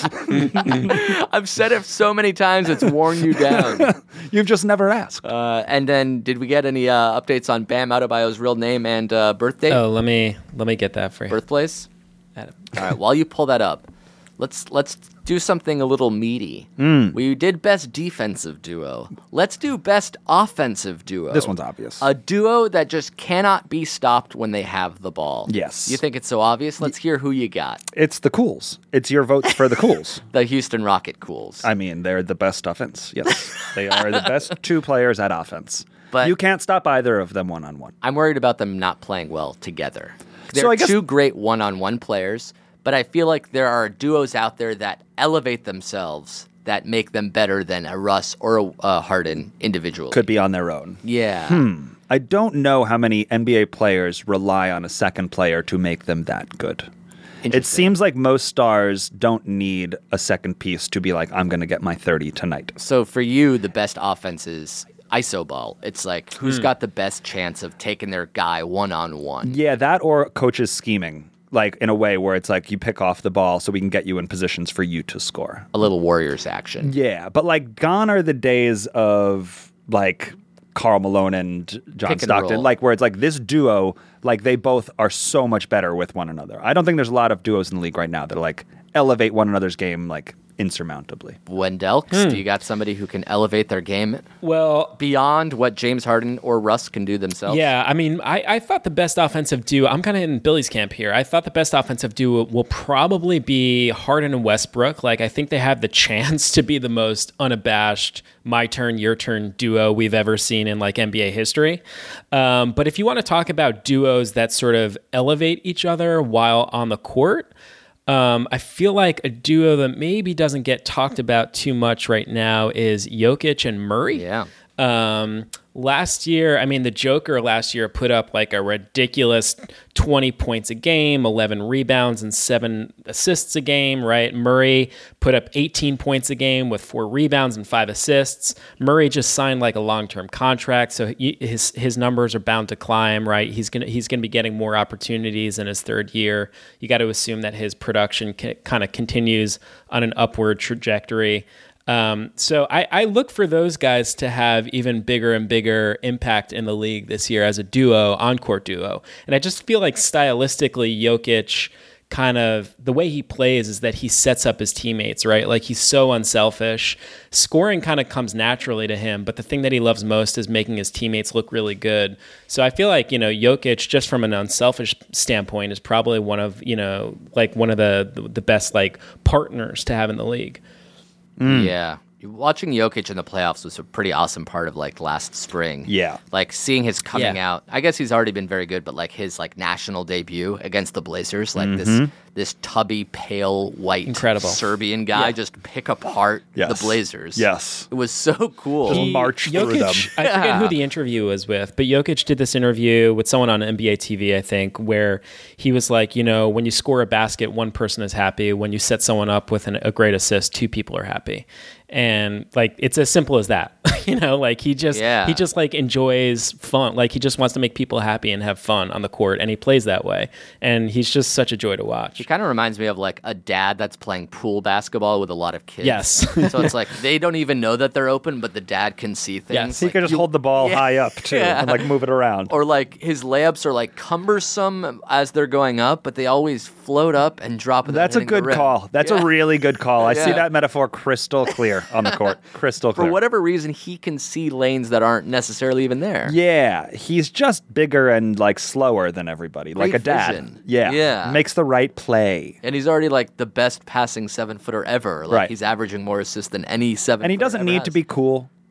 I've said it so many times it's worn you down. You've just never asked. Uh, and then, did we get any uh, updates on Bam Adebayo's real name and uh, birth date? Oh, let me let me get that for you. Birthplace? Adam. All right, while you pull that up, let's let's do something a little meaty. Mm. We did best defensive duo. Let's do best offensive duo. This one's obvious. A duo that just cannot be stopped when they have the ball. Yes. You think it's so obvious? Let's hear who you got. It's the Cools. It's your votes for the Cools. The Houston Rocket Cools. I mean, they're the best offense. Yes. They are the best two players at offense. But- you can't stop either of them one on one. I'm worried about them not playing well together. They're So I guess- two great one-on-one players, but I feel like there are duos out there that elevate themselves that make them better than a Russ or a, a Harden individually. Could be on their own. Yeah. I don't know how many N B A players rely on a second player to make them that good. It Interesting. seems like most stars don't need a second piece to be like, I'm going to get my thirty tonight. So for you, the best offense is iso ball. It's like, who's got the best chance of taking their guy one-on-one? Yeah, that or coaches scheming, like in a way where it's like you pick off the ball so we can get you in positions for you to score. A little Warriors action. Yeah, but like gone are the days of like Karl Malone and John Pick and Stockton, roll. like where it's like this duo, like they both are so much better with one another. I don't think there's a lot of duos in the league right now that like elevate one another's game like insurmountably. Wendelks, do you got somebody who can elevate their game Well, beyond what James Harden or Russ can do themselves? yeah, I mean, I, I thought the best offensive duo, I'm kind of in Billy's camp here. I thought the best offensive duo will probably be Harden and Westbrook. Like, I think they have the chance to be the most unabashed, my turn, your turn duo we've ever seen in like N B A history. Um, but if you want to talk about duos that sort of elevate each other while on the court, Um, I feel like a duo that maybe doesn't get talked about too much right now is Jokic and Murray. Yeah. Um, last year, I mean, the Joker last year put up like a ridiculous twenty points a game, eleven rebounds, and seven assists a game, right? Murray put up eighteen points a game with four rebounds and five assists. Murray just signed like a long-term contract, so he, his his numbers are bound to climb, right? He's gonna he's gonna be getting more opportunities in his third year. You got to assume that his production ca- kind of continues on an upward trajectory. Um, so I, I look for those guys to have even bigger and bigger impact in the league this year as a duo, on-court duo. And I just feel like stylistically, Jokic kind of, the way he plays is that he sets up his teammates, right? Like he's so unselfish. Scoring kind of comes naturally to him, but the thing that he loves most is making his teammates look really good. So I feel like, you know, Jokic, just from an unselfish standpoint, is probably one of, you know, like one of the, the best like partners to have in the league. Yeah. Watching Jokic in the playoffs was a pretty awesome part of like last spring. Yeah. Like seeing his coming Yeah. out. I guess he's already been very good, but like his like national debut against the Blazers, like Mm-hmm. this this tubby, pale, white Incredible. Serbian guy Yeah. just pick apart Yes. the Blazers. Yes. It was so cool. Just march through them. I forget who the interview was with, but Jokic did this interview with someone on N B A T V, I think, where he was like, you know, when you score a basket, one person is happy. When you set someone up with an, a great assist, two people are happy. And like, it's as simple as that, you know, like he just, Yeah. he just like enjoys fun. Like he just wants to make people happy and have fun on the court. And he plays that way. And he's just such a joy to watch. He kind of reminds me of like a dad that's playing pool basketball with a lot of kids. Yes. So it's like they don't even know that they're open, but the dad can see things. Yes. He Like, could just you- hold the ball Yeah. high up too Yeah. and like move it around. Or like his layups are like cumbersome as they're going up, but they always float up and drop. without That's a hitting the good rim. call. That's Yeah. a really good call. I see Yeah. that metaphor crystal clear on the court. Crystal For clear. whatever reason, he can see lanes that aren't necessarily even there. Yeah, he's just bigger and like slower than everybody, like a Great dad. vision. Yeah, Yeah. makes the right play. And he's already like the best passing seven footer ever. Like Right. he's averaging more assists than any seven. And he doesn't need to be cool.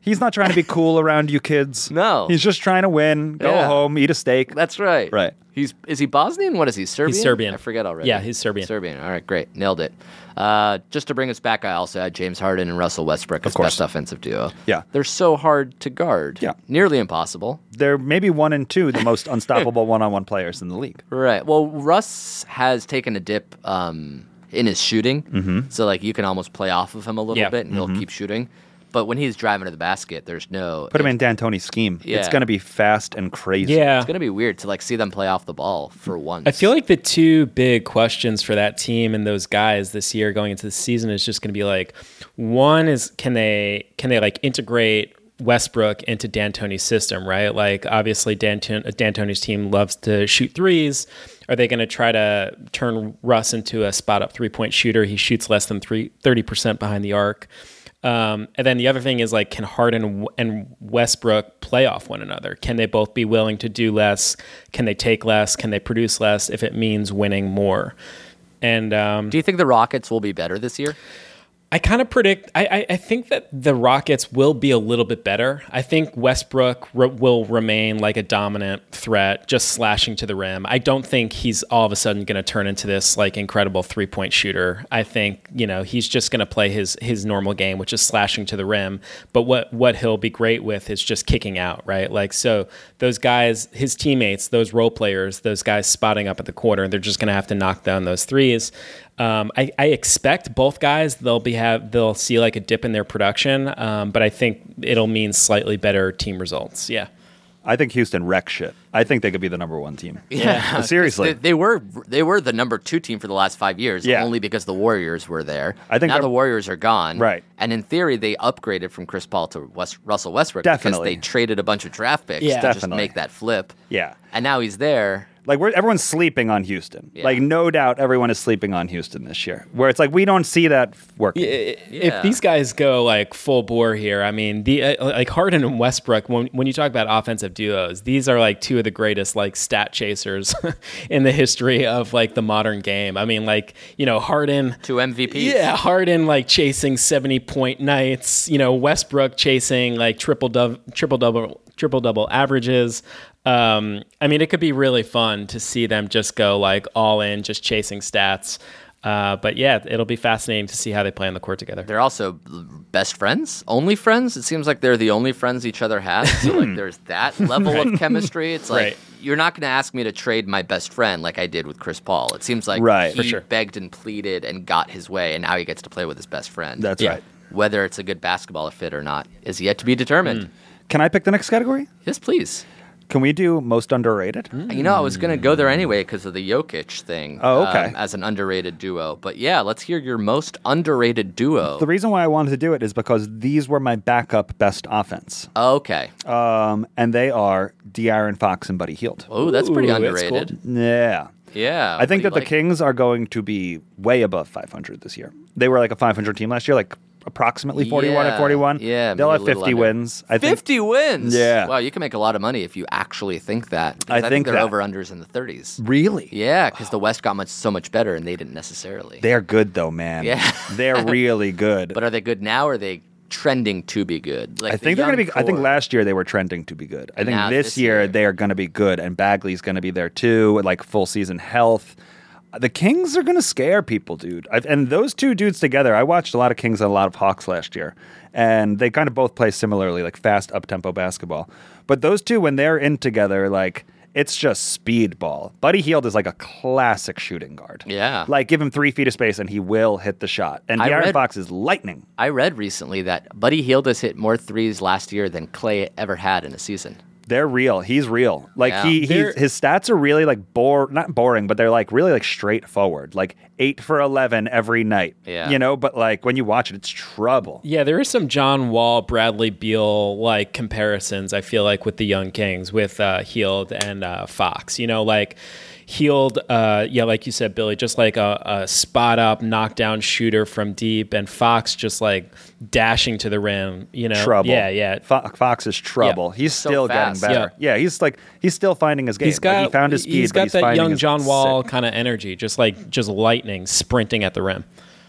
He's not trying to be cool around you kids. No. He's just trying to win, go Yeah. home, eat a steak. That's right. Right. He's is he Bosnian? What is he? Serbian? He's Serbian. I forget already. Yeah, he's Serbian. Serbian. All right, great. Nailed it. Uh, just to bring us back, I also had James Harden and Russell Westbrook as course. best offensive duo. Yeah. They're so hard to guard. Yeah. Nearly impossible. They're maybe one and two, the most unstoppable one-on-one players in the league. Right. Well, Russ has taken a dip um, in his shooting. Mm-hmm. So, like, you can almost play off of him a little Yeah. bit and he'll keep shooting. But when he's driving to the basket, there's no... Put him in D'Antoni's scheme. It's Yeah. going to be fast and crazy. Yeah. It's going to be weird to, like, see them play off the ball for once. I feel like the two big questions for that team and those guys this year going into the season is just going to be like, one is can they can they like integrate Westbrook into D'Antoni's system, right? Like obviously D'Anton- D'Antoni's team loves to shoot threes. Are they going to try to turn Russ into a spot up three point shooter? He shoots less than three, thirty percent behind the arc. Um, and then the other thing is like, can Harden and Westbrook play off one another? Can they both be willing to do less? Can they take less? Can they produce less if it means winning more? And um, Do you think the Rockets will be better this year? I kind of predict, I, I, I think that the Rockets will be a little bit better. I think Westbrook re- will remain like a dominant threat, just slashing to the rim. I don't think he's all of a sudden going to turn into this like incredible three-point shooter. I think, you know, he's just going to play his his normal game, which is slashing to the rim. But what, what he'll be great with is just kicking out, right? Like, so those guys, his teammates, those role players, those guys spotting up at the corner, they're just going to have to knock down those threes. Um, I, I expect both guys they'll be have they'll see like a dip in their production, um, but I think it'll mean slightly better team results. Yeah, I think Houston wreck shit. I think they could be the number one team. Yeah, Seriously. They, they were they were the number two team for the last five years, Yeah. only because the Warriors were there. I think now they're- the Warriors are gone, Right. And in theory, they upgraded from Chris Paul to West, Russell Westbrook Definitely. because they traded a bunch of draft picks Yeah. to just Definitely. make that flip. Yeah. And now he's there. Like we're everyone's sleeping on Houston. Yeah. Like no doubt everyone is sleeping on Houston this year. Where it's like we don't see that working. Yeah. if these guys go like full bore here, I mean, the uh, like Harden and Westbrook. When when you talk about offensive duos, these are like two of the greatest like stat chasers in the history of like the modern game. I mean, like you know Harden. Two M V Ps. Yeah, Harden like chasing seventy point nights. You know Westbrook chasing like triple double, triple double, triple double averages. Um, I mean, it could be really fun to see them just go like all in, just chasing stats. Uh, but yeah, it'll be fascinating to see how they play on the court together. They're also best friends, only friends. It seems like they're the only friends each other have. So like, there's that level of chemistry. It's like Right. you're not going to ask me to trade my best friend like I did with Chris Paul. It seems like Right, he for sure. begged and pleaded and got his way, and now he gets to play with his best friend. That's Yeah. right. Whether it's a good basketball fit or not is yet to be determined. Can I pick the next category? Yes, please. Can we do most underrated? You know, I was going to go there anyway because of the Jokic thing. Oh, okay. um, as an underrated duo. But yeah, let's hear your most underrated duo. The reason why I wanted to do it is because these were my backup best offense. Okay. Um, and they are De'Aaron Fox and Buddy Hield. Oh, that's pretty Ooh, that's underrated. Yeah. Yeah. I think what that do the you like? Kings are going to be way above five hundred this year. They were like a five hundred team last year, like approximately forty-one Yeah, at forty-one. yeah, They'll maybe have a little fifty under. wins. I think. fifty wins. Yeah. Wow, you can make a lot of money if you actually think that. Because I I, think, think they're that. over unders in the thirties. Really? Yeah, because the West got much so much better and they didn't necessarily. They're good though, man. Yeah. They're really good. But are they good now or are they trending to be good? Like I the think they're going to young be. I think core- last year they were trending to be good. I think Now this, this year, year- they are going to be good, and Bagley's going to be there too, like full season health. The Kings are going to scare people, dude. I've, and those two dudes together, I watched a lot of Kings and a lot of Hawks last year, and they kind of both play similarly, like fast up tempo basketball. But those two, when they're in together, like it's just speedball. Buddy Hield is like a classic shooting guard. Yeah. like give him three feet of space and he will hit the shot. And I De'Aaron read- Fox is lightning. I read recently that Buddy Hield has hit more threes last year than Clay ever had in a season. They're real. He's real. Like Yeah. he, he They're- his stats are really like bore not boring, but they're like really like straightforward. Like eight for eleven every night. Yeah. You know, but like when you watch it, it's trouble. Yeah, there is some John Wall, Bradley Beal like comparisons. I feel like with the young Kings, with uh, Hield and uh, Fox. You know, like Hield, uh, yeah, like you said, Billy, just like a, a spot up, knockdown shooter from deep, and Fox just like dashing to the rim. You know, Trouble. Yeah, yeah. Fo- Fox is trouble. He's So still fast. getting better. Yeah. he's like he's still finding his game. He's got Like, he found his speed. He's but got he's that finding young his John Wall sick. kind of energy, just like just lightning sprinting at the rim.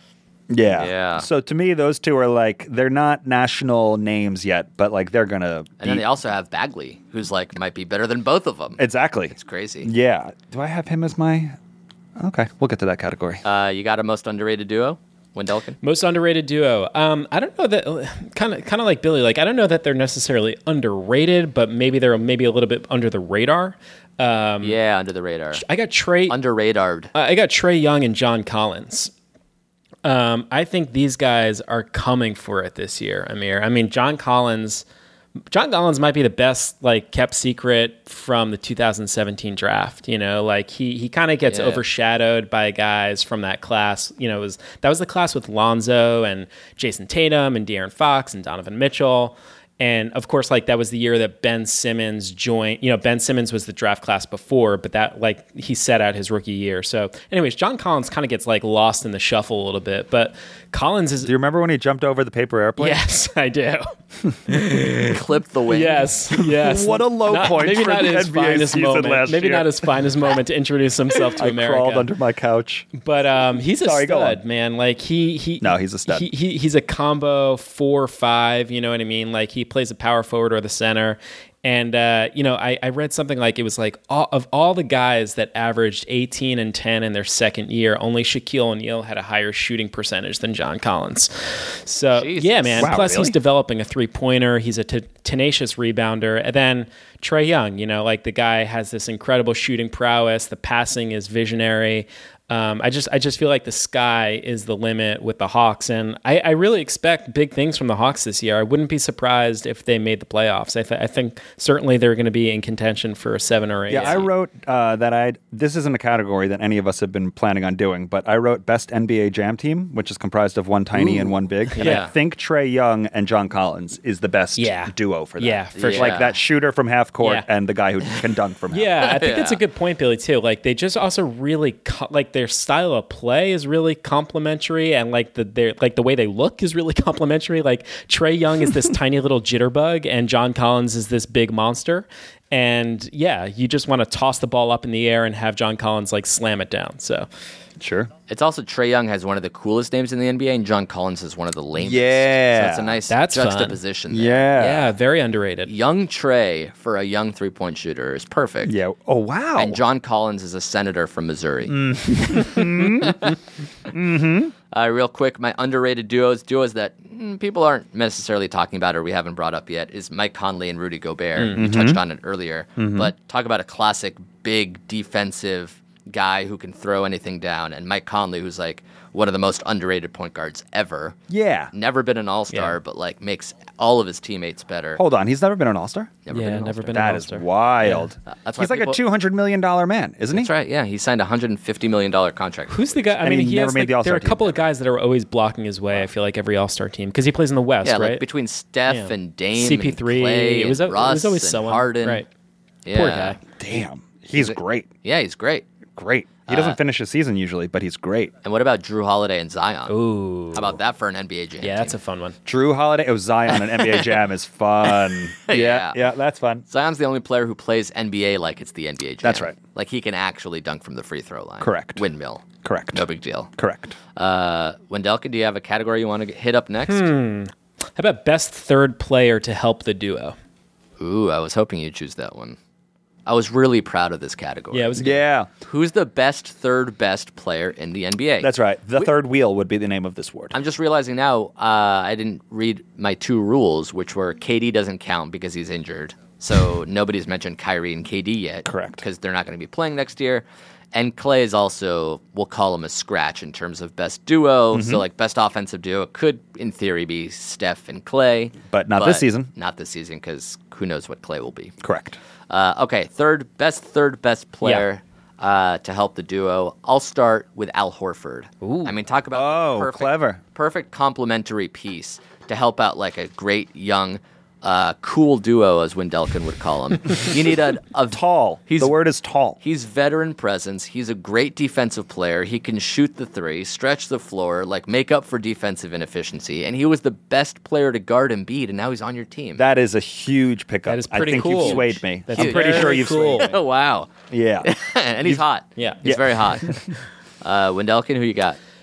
Yeah. Yeah. So to me, those two are like, they're not national names yet, but like they're going to And then they also have Bagley, who's like might be better than both of them. Exactly. It's crazy. Yeah. Do I have him as my... Okay, we'll get to that category. Uh, you got a most underrated duo? Wendelken? Most underrated duo. Um, I don't know that kind of kind of like Billy. Like I don't know that they're necessarily underrated, but maybe they're maybe a little bit under the radar. Um, Yeah, under the radar. I got Trey. Under radared. I got Trey Young and John Collins. Um, I think these guys are coming for it this year, Amir. I mean, John Collins. John Collins might be the best like kept secret from the two thousand seventeen draft. You know, like he he kind of gets Yeah. overshadowed by guys from that class. You know, it was that was the class with Lonzo and Jason Tatum and De'Aaron Fox and Donovan Mitchell. And of course, like that was the year that Ben Simmons joined. You know, Ben Simmons was the draft class before, but that like he set out his rookie year. So, anyways, John Collins kind of gets like lost in the shuffle a little bit. But Collins is. Do you remember when he jumped over the paper airplane? Yes, I do. Clipped the wing. Yes, yes. What a low Not- point Maybe for not the his N B A finest season moment. last maybe year. not his finest moment to introduce himself to I America. crawled under my couch. But um, he's a Sorry, go stud, on. man. Like he, he. No, he's a stud. He, he he's a combo four five. You know what I mean? Like he plays a power forward or the center. And uh, you know, I, I read something like it was like all, of all the guys that averaged eighteen and ten in their second year, only Shaquille O'Neal had a higher shooting percentage than John Collins. So Jesus. yeah, man. Wow, Plus, really? he's developing a three pointer. He's a t- tenacious rebounder. And then Trey Young, you know, like the guy has this incredible shooting prowess. The passing is visionary. Um, I just I just feel like the sky is the limit with the Hawks, and I, I really expect big things from the Hawks this year. I wouldn't be surprised if they made the playoffs. I, th- I think certainly they're going to be in contention for a seven or eight. Yeah, I wrote uh, that I. This isn't a category that any of us have been planning on doing, but I wrote best N B A Jam team, which is comprised of one tiny and one big. And Yeah. I think Trey Young and John Collins is the best Yeah. duo for that. Yeah, for Yeah. Like that shooter from half court Yeah. and the guy who can dunk from half Yeah, I think Yeah. it's a good point, Billy, too. Like they just also really co- like their style of play is really complimentary, and like the their like the way they look is really complimentary. Like Trey Young is this tiny little jitterbug, and John Collins is this big monster. And yeah, you just want to toss the ball up in the air and have John Collins like slam it down. So Sure. It's also Trey Young has one of the coolest names in the N B A, and John Collins is one of the lamest. Yeah. So it's a nice That's fun. juxtaposition there. Yeah. yeah, very underrated. Young Trey for a young three-point shooter is perfect. Yeah. Oh, wow. And John Collins is a senator from Missouri. Mm. mm-hmm. uh, real quick, my underrated duos, duos that mm, people aren't necessarily talking about or we haven't brought up yet, is Mike Conley and Rudy Gobert. Mm-hmm. We touched on it earlier. But talk about a classic big defensive guy who can throw anything down. And Mike Conley, who's like one of the most underrated point guards ever. Yeah. Never been an all-star, Yeah. but like makes all of his teammates better. Hold on. He's never been an All-Star? Never yeah, been an never all-star. been That an is all-star. wild. Uh, that's why He's like people- a two hundred million dollars man, isn't he? That's right. Yeah, he signed a one hundred fifty million dollars contract. Who's the guy? I And mean, he he, never has made like, the All-Star there are a team. couple of guys that are always blocking his way. I feel like every All-Star team because he plays in the West, Yeah, right? like between Steph Yeah. and Dame C P three. and Clay It was, and it Russ was always and someone. Harden. Right. Yeah. Poor guy. Damn. He's great. Yeah, he's great. Great. He doesn't finish his season usually, but he's great. And what about Drew Holiday and Zion? Ooh. How about that for an N B A Jam? Yeah, that's a team? fun one. Drew Holiday, oh, Zion and N B A Jam is fun. Yeah. yeah, yeah, that's fun. Zion's the only player who plays N B A like it's the N B A Jam. That's right. Like he can actually dunk from the free throw line. Correct. Windmill. Correct. No big deal. Correct. Uh, Wendelka, do you have a category you want to hit up next? Hmm. How about best third player to help the duo? Ooh, I was hoping you'd choose that one. I was really proud of this category. Yeah, it was a Yeah, Who's the best third best player in the N B A? that's right. The third wheel would be the name of this award. I'm just realizing now uh, I didn't read my two rules, which were K D doesn't count because he's injured. So nobody's mentioned Kyrie and K D yet. Correct. Because they're not going to be playing next year. And Clay is also, we'll call him a scratch in terms of best duo. Mm-hmm. So, like, best offensive duo could, in theory, be Steph and Clay. But not this season. Not this season because who knows what Clay will be. Correct. Uh, okay, third best, third best player uh, to help the duo. I'll start with Al Horford. Ooh. I mean, talk about Oh, perfect, clever. perfect complementary piece to help out like a great young, uh, cool duo, as Wendelken would call him. You need a, a Tall. He's the word is tall. He's veteran presence. He's a great defensive player. He can shoot the three, stretch the floor, like make up for defensive inefficiency. And he was the best player to guard Embiid, and now he's on your team. That is a huge pickup. That is pretty I think cool. you've swayed me. That's I'm pretty very sure you've cool. swayed me. wow. Yeah. And he's hot. Yeah. He's Yeah. very hot. Uh, Wendelken, who you got?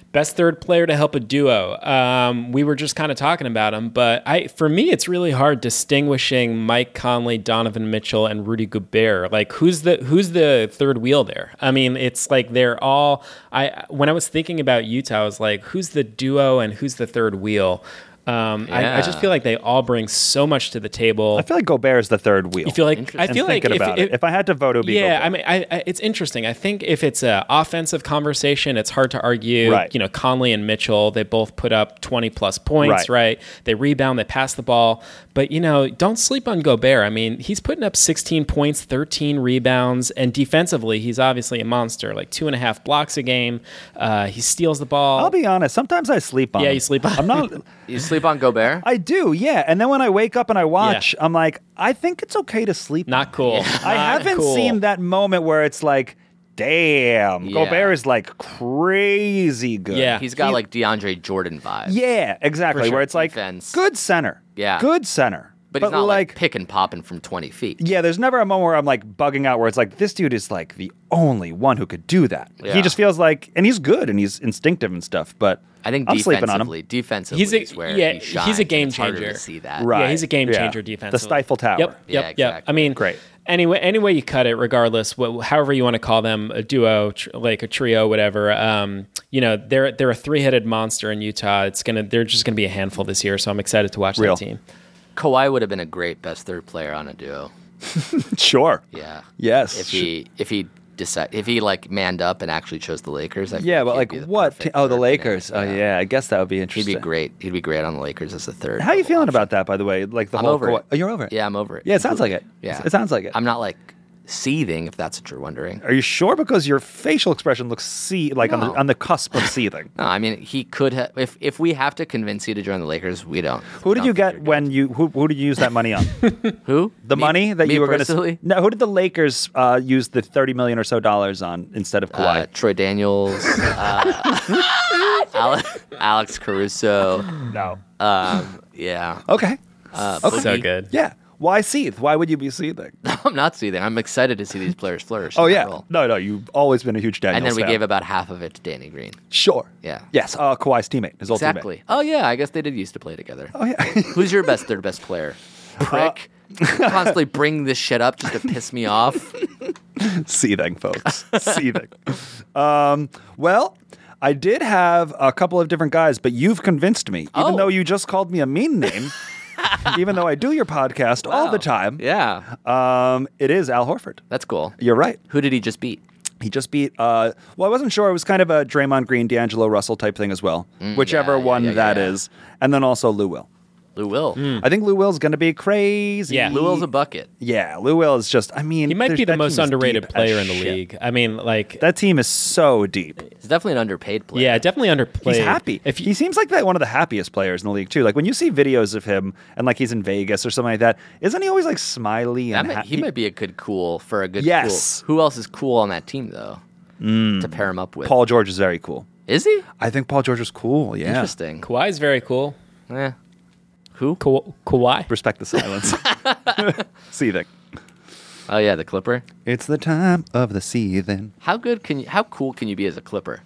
Best third player to help a duo. Um, we were just kind of talking about him, but I, for me, it's really hard distinguishing Mike Conley, Donovan Mitchell, and Rudy Gobert. Like, who's the who's the third wheel there? I mean, it's like they're all. I when I was thinking about Utah, I was like, who's the duo and who's the third wheel? Um, Yeah. I, I just feel like they all bring so much to the table. I feel like Gobert is the third wheel. You feel like I And feel like thinking if, about if, it. If I had to vote, it would be yeah, Gobert. I mean, I, I, it's interesting. I think if it's an offensive conversation, it's hard to argue. Right. You know, Conley and Mitchell, they both put up twenty plus points, Right. right? They rebound, they pass the ball. But, you know, don't sleep on Gobert. I mean, he's putting up sixteen points, thirteen rebounds, and defensively, he's obviously a monster. Like two and a half blocks a game. Uh, he steals the ball. I'll be honest. Sometimes I sleep on Yeah, him. you sleep on I'm not. You sleep on Gobert? I do, yeah. And then when I wake up and I watch, I'm like, I think it's okay to sleep. Not cool. I Not haven't cool. seen that moment where it's like, damn, Yeah. Gobert is like crazy good. Yeah. He's got He- like DeAndre Jordan vibes. Yeah, exactly. For sure. Where it's like Defense. good center. Yeah. Good center. But, he's not like, pick and popping from twenty feet. Yeah, there's never a moment where I'm like bugging out where it's like this dude is like the only one who could do that. Yeah. He just feels like, and he's good and he's instinctive and stuff, but I think I'm sleeping on him. defensively, defensively He's a- is where yeah, he shines. he's a game and it's harder changer. to see that. Right. Yeah, he's a game Yeah. changer The defensively. Stifle Tower. Yep, Yeah, yep, yep. exactly. I mean, Great. Anyway, any way you cut it, regardless, wh- however you want to call them, a duo, tr- like a trio, whatever. Um, you know, they're they're a three-headed monster in Utah. It's gonna, they're just gonna be a handful this year. So I'm excited to watch Real. that team. Kawhi would have been a great best third player on a duo. Sure. Yeah. Yes. If he if he decide if he like manned up and actually chose the Lakers. I Yeah, think but he'd like be the what? perfect Oh, the third Lakers. player. Oh, yeah. I guess that would be He'd interesting. be great. He'd be great on the Lakers as a third. How are you double feeling option. about that, by the way? Like the I'm whole. over Kawhi- it. Oh, you're over it. Yeah, I'm over it. Yeah, it sounds like it. Yeah, It sounds like it. I'm not like seething, if that's what you're wondering. Are you sure? Because your facial expression looks see like on the No. on the cusp of seething. No, I mean he could have. If if we have to convince you to join the Lakers, we don't. Who did you get when you who, who did you use that money on? Who? The Me- money that me you were going personally? to No, who did the Lakers uh, use the thirty million or so dollars on instead of Kawhi? Uh, Troy Daniels, uh, Alex, Alex Caruso. no. Um, yeah. Okay. Uh, Okay. So Boogie. good. Yeah. Why seethe? Why would you be seething? I'm not seething. I'm excited to see these players flourish. Oh in that yeah. role. No, no. You've always been a huge Daniels And then we fan. gave about half of it to Danny Green. Sure. Yeah. Yes. Uh, Kawhi's teammate. His old Exactly. Oh yeah, I guess they did used to play together. teammate. Oh yeah. Who's your best third best player? Prick. Constantly bring this shit up just to piss me off. Seething, folks. Seething. Um, well, I did have a couple of different guys, but you've convinced me. Even Oh. though you just called me a mean name, even though I do your podcast all Wow. the time, Yeah. um, it is Al Horford. That's cool. You're right. Who did he just beat? He just beat. Uh, well, I wasn't sure. It was kind of a Draymond Green, D'Angelo Russell type thing as well. Whichever Mm, yeah, yeah, one yeah, that is, yeah. and then also Lou Will. Lou Will. I think Lou Will's going to be crazy. Yeah. Lou Will's a bucket. Yeah, Lou Will is just. I mean, He might there's- be the that most team is underrated deep as player in the shit. league. I mean, like, That team is so deep. He's definitely an underpaid player. yeah, definitely underplayed. He's happy. If you, he seems like that one of the happiest players in the league too. Like when you see videos of him and like he's in Vegas or something like that, isn't he always like smiley That and might- ha- he might be a good cool for a good Yes. cool. Who else is cool on that team though? To pair him up with. Paul George is very cool. Is he? I think Paul George is cool. Yeah. Interesting. Kawhi's very cool. Eh. Who? Ka- Kawhi. Respect the silence. Seething. Oh yeah, the Clipper. It's the time of the seething. How good can you? How cool can you be as a Clipper?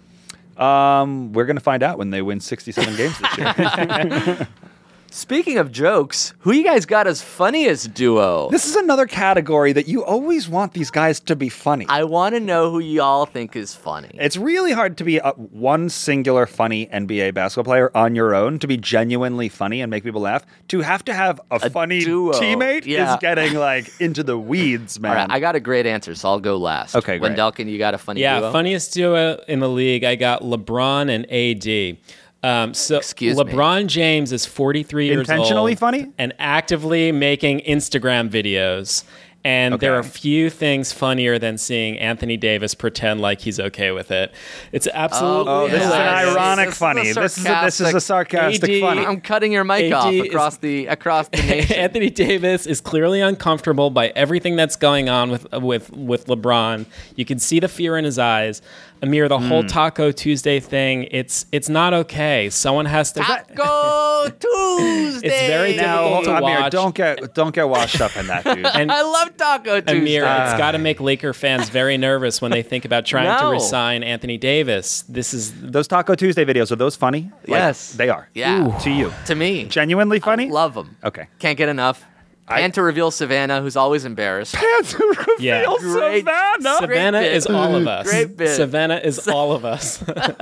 Um, we're gonna find out when they win sixty-seven games this year. Speaking of jokes, who you guys got as funniest duo? This is another category that you always want these guys to be funny. I want to know who y'all think is funny. It's really hard to be a, one singular funny N B A basketball player on your own, to be genuinely funny and make people laugh. To have to have a, A funny duo. teammate Yeah. is getting like into the weeds, man. All right, I got a great answer, so I'll go last. Okay, great. Wendelkin, you got a funny Yeah, duo? funniest duo in the league. I got LeBron and A D. Um, so Excuse me. LeBron James is forty-three years old. Intentionally funny? And actively making Instagram videos. And there are Okay. few things funnier than seeing Anthony Davis pretend like he's okay with it. It's absolutely Oh, this is an hilarious. ironic This is a funny. This is a, this is a sarcastic A D funny. I'm cutting your mic A D off is- across the across the nation. Anthony Davis is clearly uncomfortable by everything that's going on with with with LeBron. You can see the fear in his eyes. Amir, the whole Taco Tuesday thing, it's it's not okay. Someone has to... Taco Tuesday. It's very Now, difficult to Amir, watch. don't get don't get washed up in that, dude. And I love Taco Tuesday. Amir, it's got to make Laker fans very nervous when they think about trying to No. resign Anthony Davis. This is... Those Taco Tuesday videos, are those funny? Like, Yes. they are. Yeah. To you. To me. Genuinely funny? Love them. Okay. Can't get enough. I- And to reveal Savannah, who's always embarrassed. Yeah. Great. Savannah. Savannah bit. is all of us. Great bit. Savannah is all of us.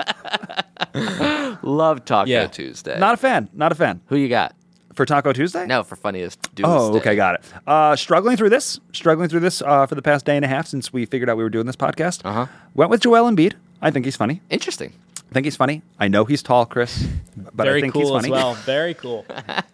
Love Taco Yeah. Tuesday. Not a fan. Not a fan. Who you got? For Taco Tuesday? No, for funniest Tuesday. Oh, okay, got it. Uh, struggling through this, struggling through this uh, for the past day and a half since we figured out we were doing this podcast. Uh-huh. Went with Joel Embiid. I think he's funny. Interesting. I think he's funny. I know he's tall, Chris, but very I think he's cool as funny. well. Very cool.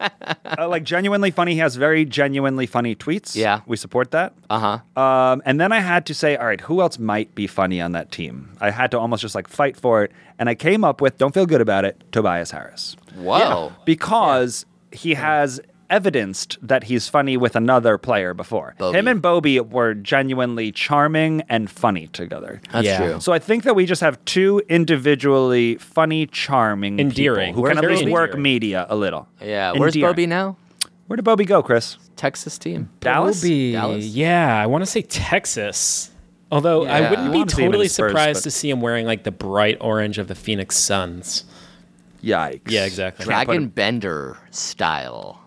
Uh, like genuinely funny. He has very genuinely funny tweets. Yeah. we support that. Uh-huh. Um, and then I had to say, all right, who else might be funny on that team? I had to almost just like fight for it, and I came up with, don't feel good about it, Tobias Harris, Whoa. because he has evidenced that he's funny with another player before. Bobby. Him and Bobby were genuinely charming and funny together. That's Yeah. true. So I think that we just have two individually funny, charming Endearing. people who Where's can at least Bobby? work Endearing. media a little. Yeah. Where's Endearing. Bobby now? Where did Bobby go, Chris? Texas team. Dallas? Bobby, Dallas? Yeah, I want to say Texas. Although I Yeah. wouldn't You be want to see him in totally Spurs, surprised but- to see him wearing like the bright orange of the Phoenix Suns. Yikes. Yeah, exactly. Can't put Dragon him- Bender style.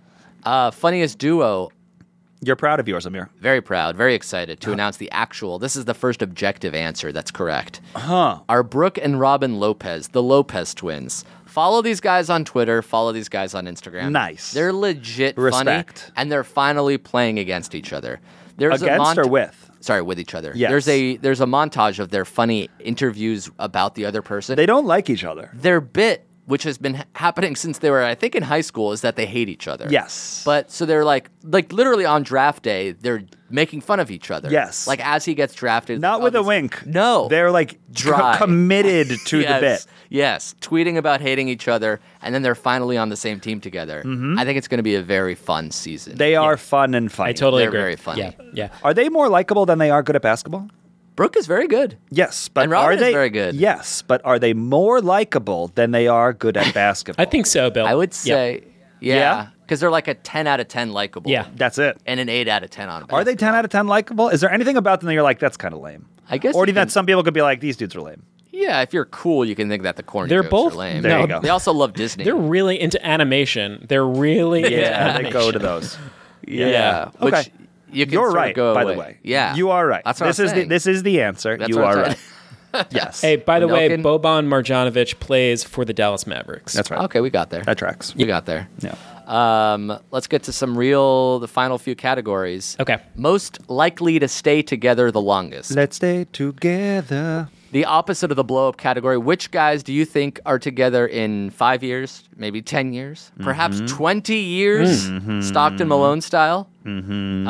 Uh, funniest duo. You're proud of yours, Amir. Very proud, very excited to announce the actual. This is the first objective answer that's correct. Huh. Are Brooke and Robin Lopez, the Lopez twins. Follow these guys on Twitter. Follow these guys on Instagram. Nice. They're legit Respect. funny, and they're finally playing against each other. There's a Against mont- or with? Sorry, with each other. Yes. There's a there's a montage of their funny interviews about the other person. They don't like each other. Their bit, which has been ha- happening since they were, I think, in high school, is that they hate each other. Yes. But so they're like, like literally on draft day, they're making fun of each other. Yes. Like as he gets drafted. Not all with a these- wink. No. They're like Dry. co- committed to yes, the bit. Yes. Tweeting about hating each other, and then they're finally on the same team together. I think it's going to be a very fun season. Mm-hmm. They are fun and funny. I totally They're agree. very funny. Yeah, yeah. Are they more likable than they are good at basketball? Brooke is very good. Yes, but And Robin are is they very good. Yes, but are they more likable than they are good at basketball? I think so, Bill. I would Yeah. say, Yeah? yeah. Because they're like a ten out of ten likable. Yeah. that's it. And an eight out of ten on basketball. Are they ten out of ten likable? Is there anything about them that you're like, that's kind of lame? I guess Or you do you think can- some people could be like, these dudes are lame? Yeah, if you're cool, you can think that the corny They're jokes both- are lame. There you No, go. They also love Disney. They're really into animation. They're really into Yeah, they animation. go to those. yeah. Yeah. Which Okay. you can You're sort of right, go by away. the way. Yeah. You are right. That's what this I'm is the, saying. this is the answer. That's you what I'm are saying. right. Yes. Hey, by the way, Milken? Boban Marjanovic plays for the Dallas Mavericks. That's right. Okay, we got there. That tracks. We got there. Yeah. Um, let's get to some real, the final few categories. Okay. Most likely to stay together the longest. Let's stay together. The opposite of the blow up category. Which guys do you think are together in five years, maybe ten years, perhaps twenty years, Stockton Malone style? Mm-hmm.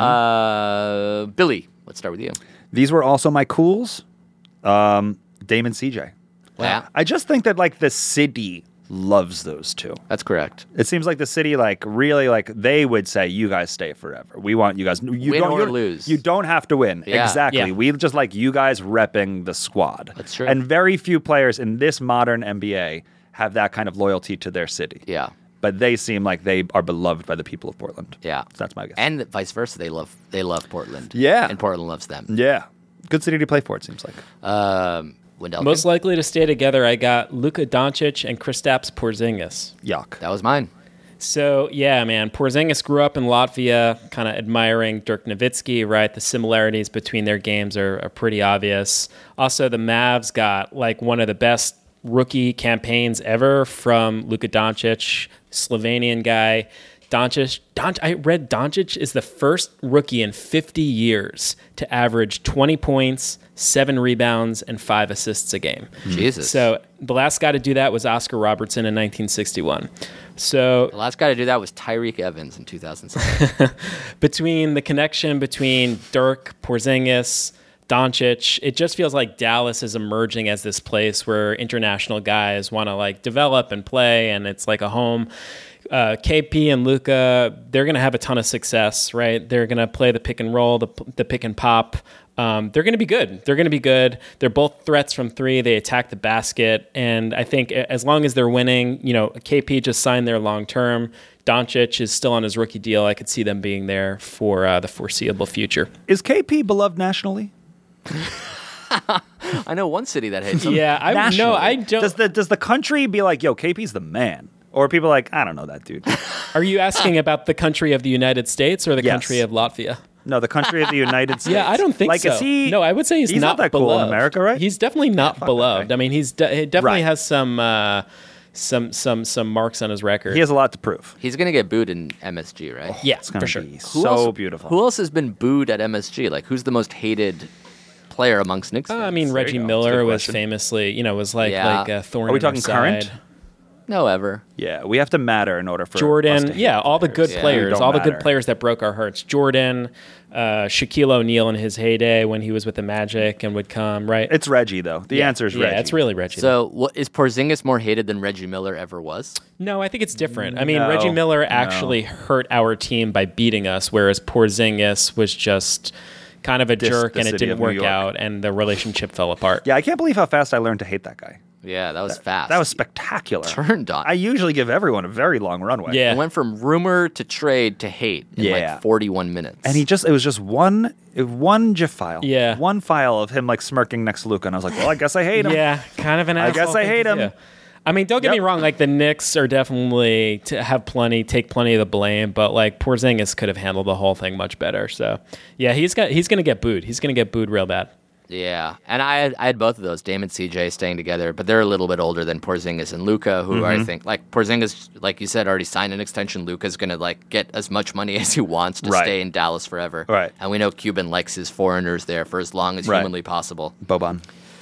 Uh, Billy, let's start with you. These were also my cools. Um, Damon C J. Yeah, I just think that like the city loves those two. that's correct. It seems like the city, like really, like they would say, "You guys stay forever. We want you guys. You Win don't or you're- lose." You don't have to win. Yeah. Exactly. Yeah. We just like you guys repping the squad. That's true. And very few players in this modern N B A have that kind of loyalty to their city. Yeah, But they seem like they are beloved by the people of Portland. yeah. So that's my guess. And vice versa. They love they love Portland. Yeah. and Portland loves them. yeah, good city to play for. It seems like. Um, Wendell. Most likely to stay together, I got Luka Doncic and Kristaps Porzingis. Yuck. That was mine. So, yeah, man, Porzingis grew up in Latvia, kind of admiring Dirk Nowitzki, right? The similarities between their games are, are pretty obvious. Also, the Mavs got like one of the best rookie campaigns ever from Luka Doncic, Slovenian guy. Doncic, Don, I read Doncic is the first rookie in fifty years to average twenty points, seven rebounds, and five assists a game. Jesus. So the last guy to do that was Oscar Robertson in nineteen sixty-one. So the last guy to do that was Tyreek Evans in two thousand seven. between the connection between Dirk, Porzingis, Doncic, it just feels like Dallas is emerging as this place where international guys want to like develop and play, and it's like a home. uh, K P and Luka, they're going to have a ton of success, right? They're going to play the pick and roll, the, the pick and pop. Um, they're going to be good. They're going to be good. They're both threats from three. They attack the basket. And I think as long as they're winning, you know, K P just signed their long term. Doncic is still on his rookie deal. I could see them being there for uh, the foreseeable future. Is K P beloved nationally? I know one city that hates him. Yeah, I Nationally. no, I don't. Does the does the country be like, yo, K P's the man? Or are people like, I don't know that dude? Are you asking about the country of the United States or the Yes. country of Latvia? No, the country of the United States. Yeah, I don't think like, so. Is he, no, I would say he's, he's not, not that beloved. cool in America, right? He's definitely not fuck beloved. that guy. I mean, he's de- he definitely Right. has some uh, some some some marks on his record. He has a lot to prove. He's going to get booed in M S G, right? yeah, It's gonna for sure. be Who so else- beautiful. Who else has been booed at M S G? Like, who's the most hated player amongst Knicks Uh, fans? I mean, There Reggie you go. Miller That's a good was question. famously, you know, was like Yeah. like a thorn. Are we in our talking current? side. no, ever. Yeah, we have to matter in order for us Jordan, to hate yeah, all the good players. Yeah. players, Don't all the matter. good players that broke our hearts. Jordan, uh, Shaquille O'Neal in his heyday when he was with the Magic and would come, right? It's Reggie, though. The yeah, answer is yeah, Reggie. it's really Reggie. So, what, is Porzingis more hated than Reggie Miller ever was? No, I think it's different. I mean, No, Reggie Miller no. actually hurt our team by beating us, whereas Porzingis was just kind of a Dis- jerk the and it city didn't of New work York. out and the relationship fell apart. Yeah, I can't believe how fast I learned to hate that guy. Yeah, that was fast. That was spectacular. turned on. I usually give everyone a very long runway. Yeah. It went from rumor to trade to hate in Yeah. like forty-one minutes. And he just, it was just one, one GIF file. Yeah. One file of him like smirking next to Luka. And I was like, well, I guess I hate him. Yeah, kind of an I asshole guess I thing hate to him. do. I mean, don't get me Yep. wrong. Like the Knicks are definitely to have plenty, take plenty of the blame, but like Porzingis could have handled the whole thing much better. So yeah, he's got he's gonna get booed. He's gonna get booed real bad. Yeah, and I had, I had both of those, Dame and C J, staying together, but they're a little bit older than Porzingis and Luka, who Mm-hmm. I think, like Porzingis, like you said, already signed an extension. Luka's gonna like get as much money as he wants to Right. stay in Dallas forever. Right. And we know Cuban likes his foreigners there for as long as Right. humanly possible. Boban.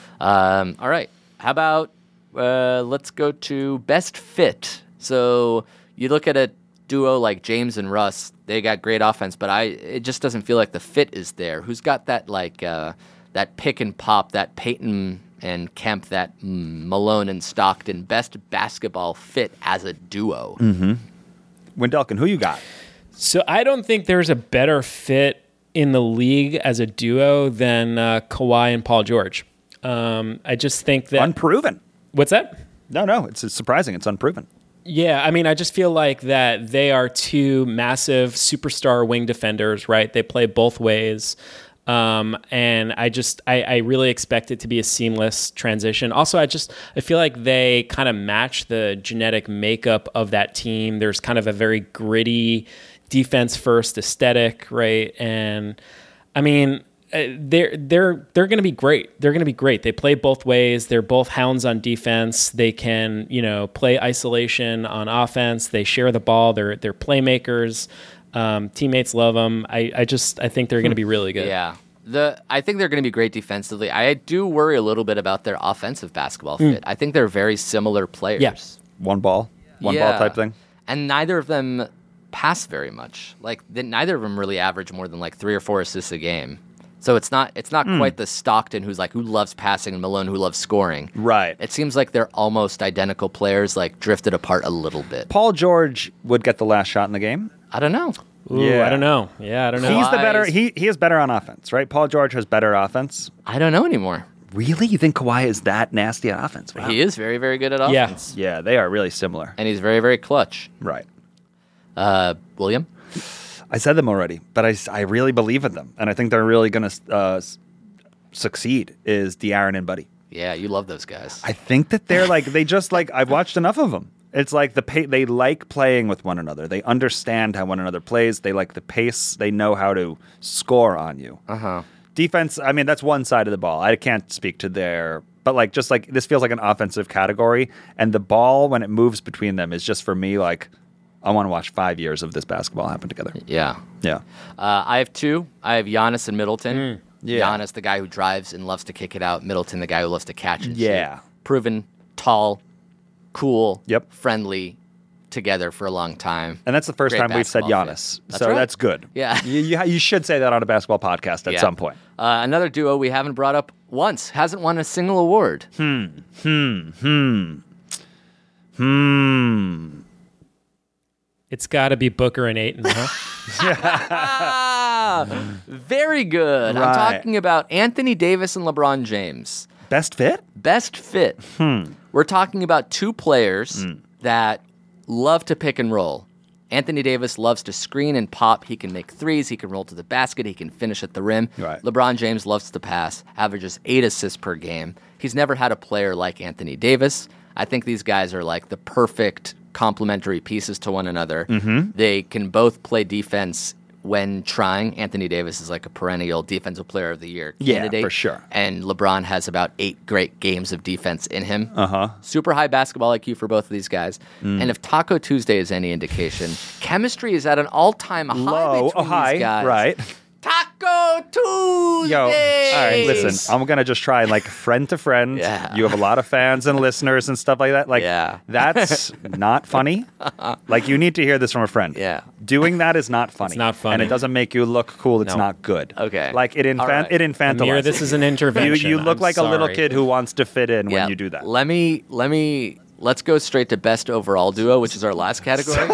Um, all right, how about uh, let's go to best fit. So you look at a duo like James and Russ, they got great offense, but I it just doesn't feel like the fit is there. Who's got that like uh, that pick and pop, that Peyton and Kemp, that mm, Malone and Stockton, best basketball fit as a duo? Wendelkin, who you got? So I don't think there's a better fit in the league as a duo than uh, Kawhi and Paul George. Um, I just think that Unproven. what's that? No, no, it's, it's surprising. It's unproven. Yeah, I mean, I just feel like that they are two massive superstar wing defenders, right? They play both ways. Um, and I just, I, I really expect it to be a seamless transition. Also, I just, I feel like they kind of match the genetic makeup of that team. There's kind of a very gritty defense first aesthetic, right? And I mean, uh, they're they're they're going to be great. They're going to be great. They play both ways. They're both hounds on defense. They can, you know, play isolation on offense. They share the ball. They're they're playmakers. Um, teammates love them. I, I just I think they're going to be really good. Yeah. The I think they're going to be great defensively. I do worry a little bit about their offensive basketball fit. I think they're very similar players. Yeah. One ball, one Yeah. ball type thing. And neither of them pass very much. Like they, neither of them really average more than like three or four assists a game. So it's not it's not quite the Stockton who's like who loves passing and Malone who loves scoring. Right. It seems like they're almost identical players, like drifted apart a little bit. Paul George would get the last shot in the game. I don't know. Ooh, Yeah. I don't know. Yeah, I don't know. He's the better. Kawhi's- He he is better on offense, right? Paul George has better offense. I don't know anymore. Really? You think Kawhi is that nasty at offense? Wow. He is very, very good at Yeah. offense. Yeah, they are really similar. And he's very, very clutch. Right. Uh, William? I said them already, but I, I really believe in them, and I think they're really going to uh, s- succeed. Is De'Aaron and Buddy? Yeah, you love those guys. I think that they're like they just like I've watched enough of them. It's like the pa- they like playing with one another. They understand how one another plays. They like the pace. They know how to score on you. Uh huh. Defense. I mean, that's one side of the ball. I can't speak to their, but like just like this feels like an offensive category, and the ball when it moves between them is just for me like I want to watch five years of this basketball happen together. yeah. Yeah. Uh, I have two. I have Giannis and Middleton. Yeah. Giannis, the guy who drives and loves to kick it out. Middleton, the guy who loves to catch it. Yeah. Proven, tall, cool, Yep. friendly, together for a long time. And that's the first Great time we've said basketball Giannis. fit. That's so right. that's good. Yeah. You, you, you should say that on a basketball podcast at Yeah. some point. Uh, another duo we haven't brought up once, hasn't won a single award. Hmm. It's got to be Booker and Ayton, huh? Ah, very good. Right. I'm talking about Anthony Davis and LeBron James. Best fit? Best fit. Hmm. We're talking about two players that love to pick and roll. Anthony Davis loves to screen and pop. He can make threes. He can roll to the basket. He can finish at the rim. Right. LeBron James loves to pass, averages eight assists per game. He's never had a player like Anthony Davis. I think these guys are like the perfect complementary pieces to one another. Mm-hmm. They can both play defense when trying. Anthony Davis is like a perennial defensive player of the year Yeah, candidate. for sure. And LeBron has about eight great games of defense in him. Uh-huh. Super high basketball I Q for both of these guys. Mm. And if Taco Tuesday is any indication, chemistry is at an all-time high Low. between Oh, high. these guys. Right. Taco Tuesday! Yo, all right, listen, I'm going to just try, like, friend to friend. Yeah. You have a lot of fans and listeners and stuff like that. Like, Yeah. that's not funny. Like, you need to hear this from a friend. Yeah. Doing that is not funny. It's not funny. And it doesn't make you look cool. It's No. not good. Okay. Like, it, infan- All right. it infantilizes. Amir, this is an you. intervention. You look I'm like a little sorry. kid who wants to fit in Yeah. when you do that. Let me, let me, let's go straight to best overall duo, which is our last category.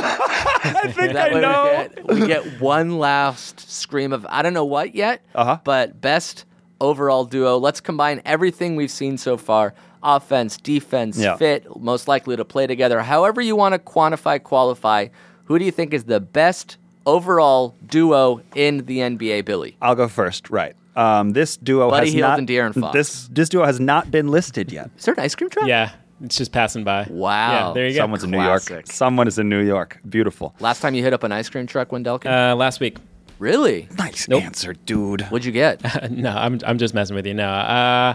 I think That I way know. we get, we get one last scream of, I don't know what yet, Uh-huh. but best overall duo. Let's combine everything we've seen so far. Offense, defense, Yeah. fit, most likely to play together. However you want to quantify, qualify, who do you think is the best overall duo in the N B A, Billy? I'll go first. Right. Um, this duo Buddy has Hield not. and De'Aaron Fox. This this duo has not been listed yet. Is there an ice cream truck? Yeah, it's just passing by. Wow. Yeah, there you go. Someone's in New York. Classic. Someone is in New York. Beautiful. Last time you hit up an ice cream truck, Wendelkin? Uh, last week. really? Nice Nope. answer, dude. What'd you get? No, I'm I'm just messing with you. No, uh,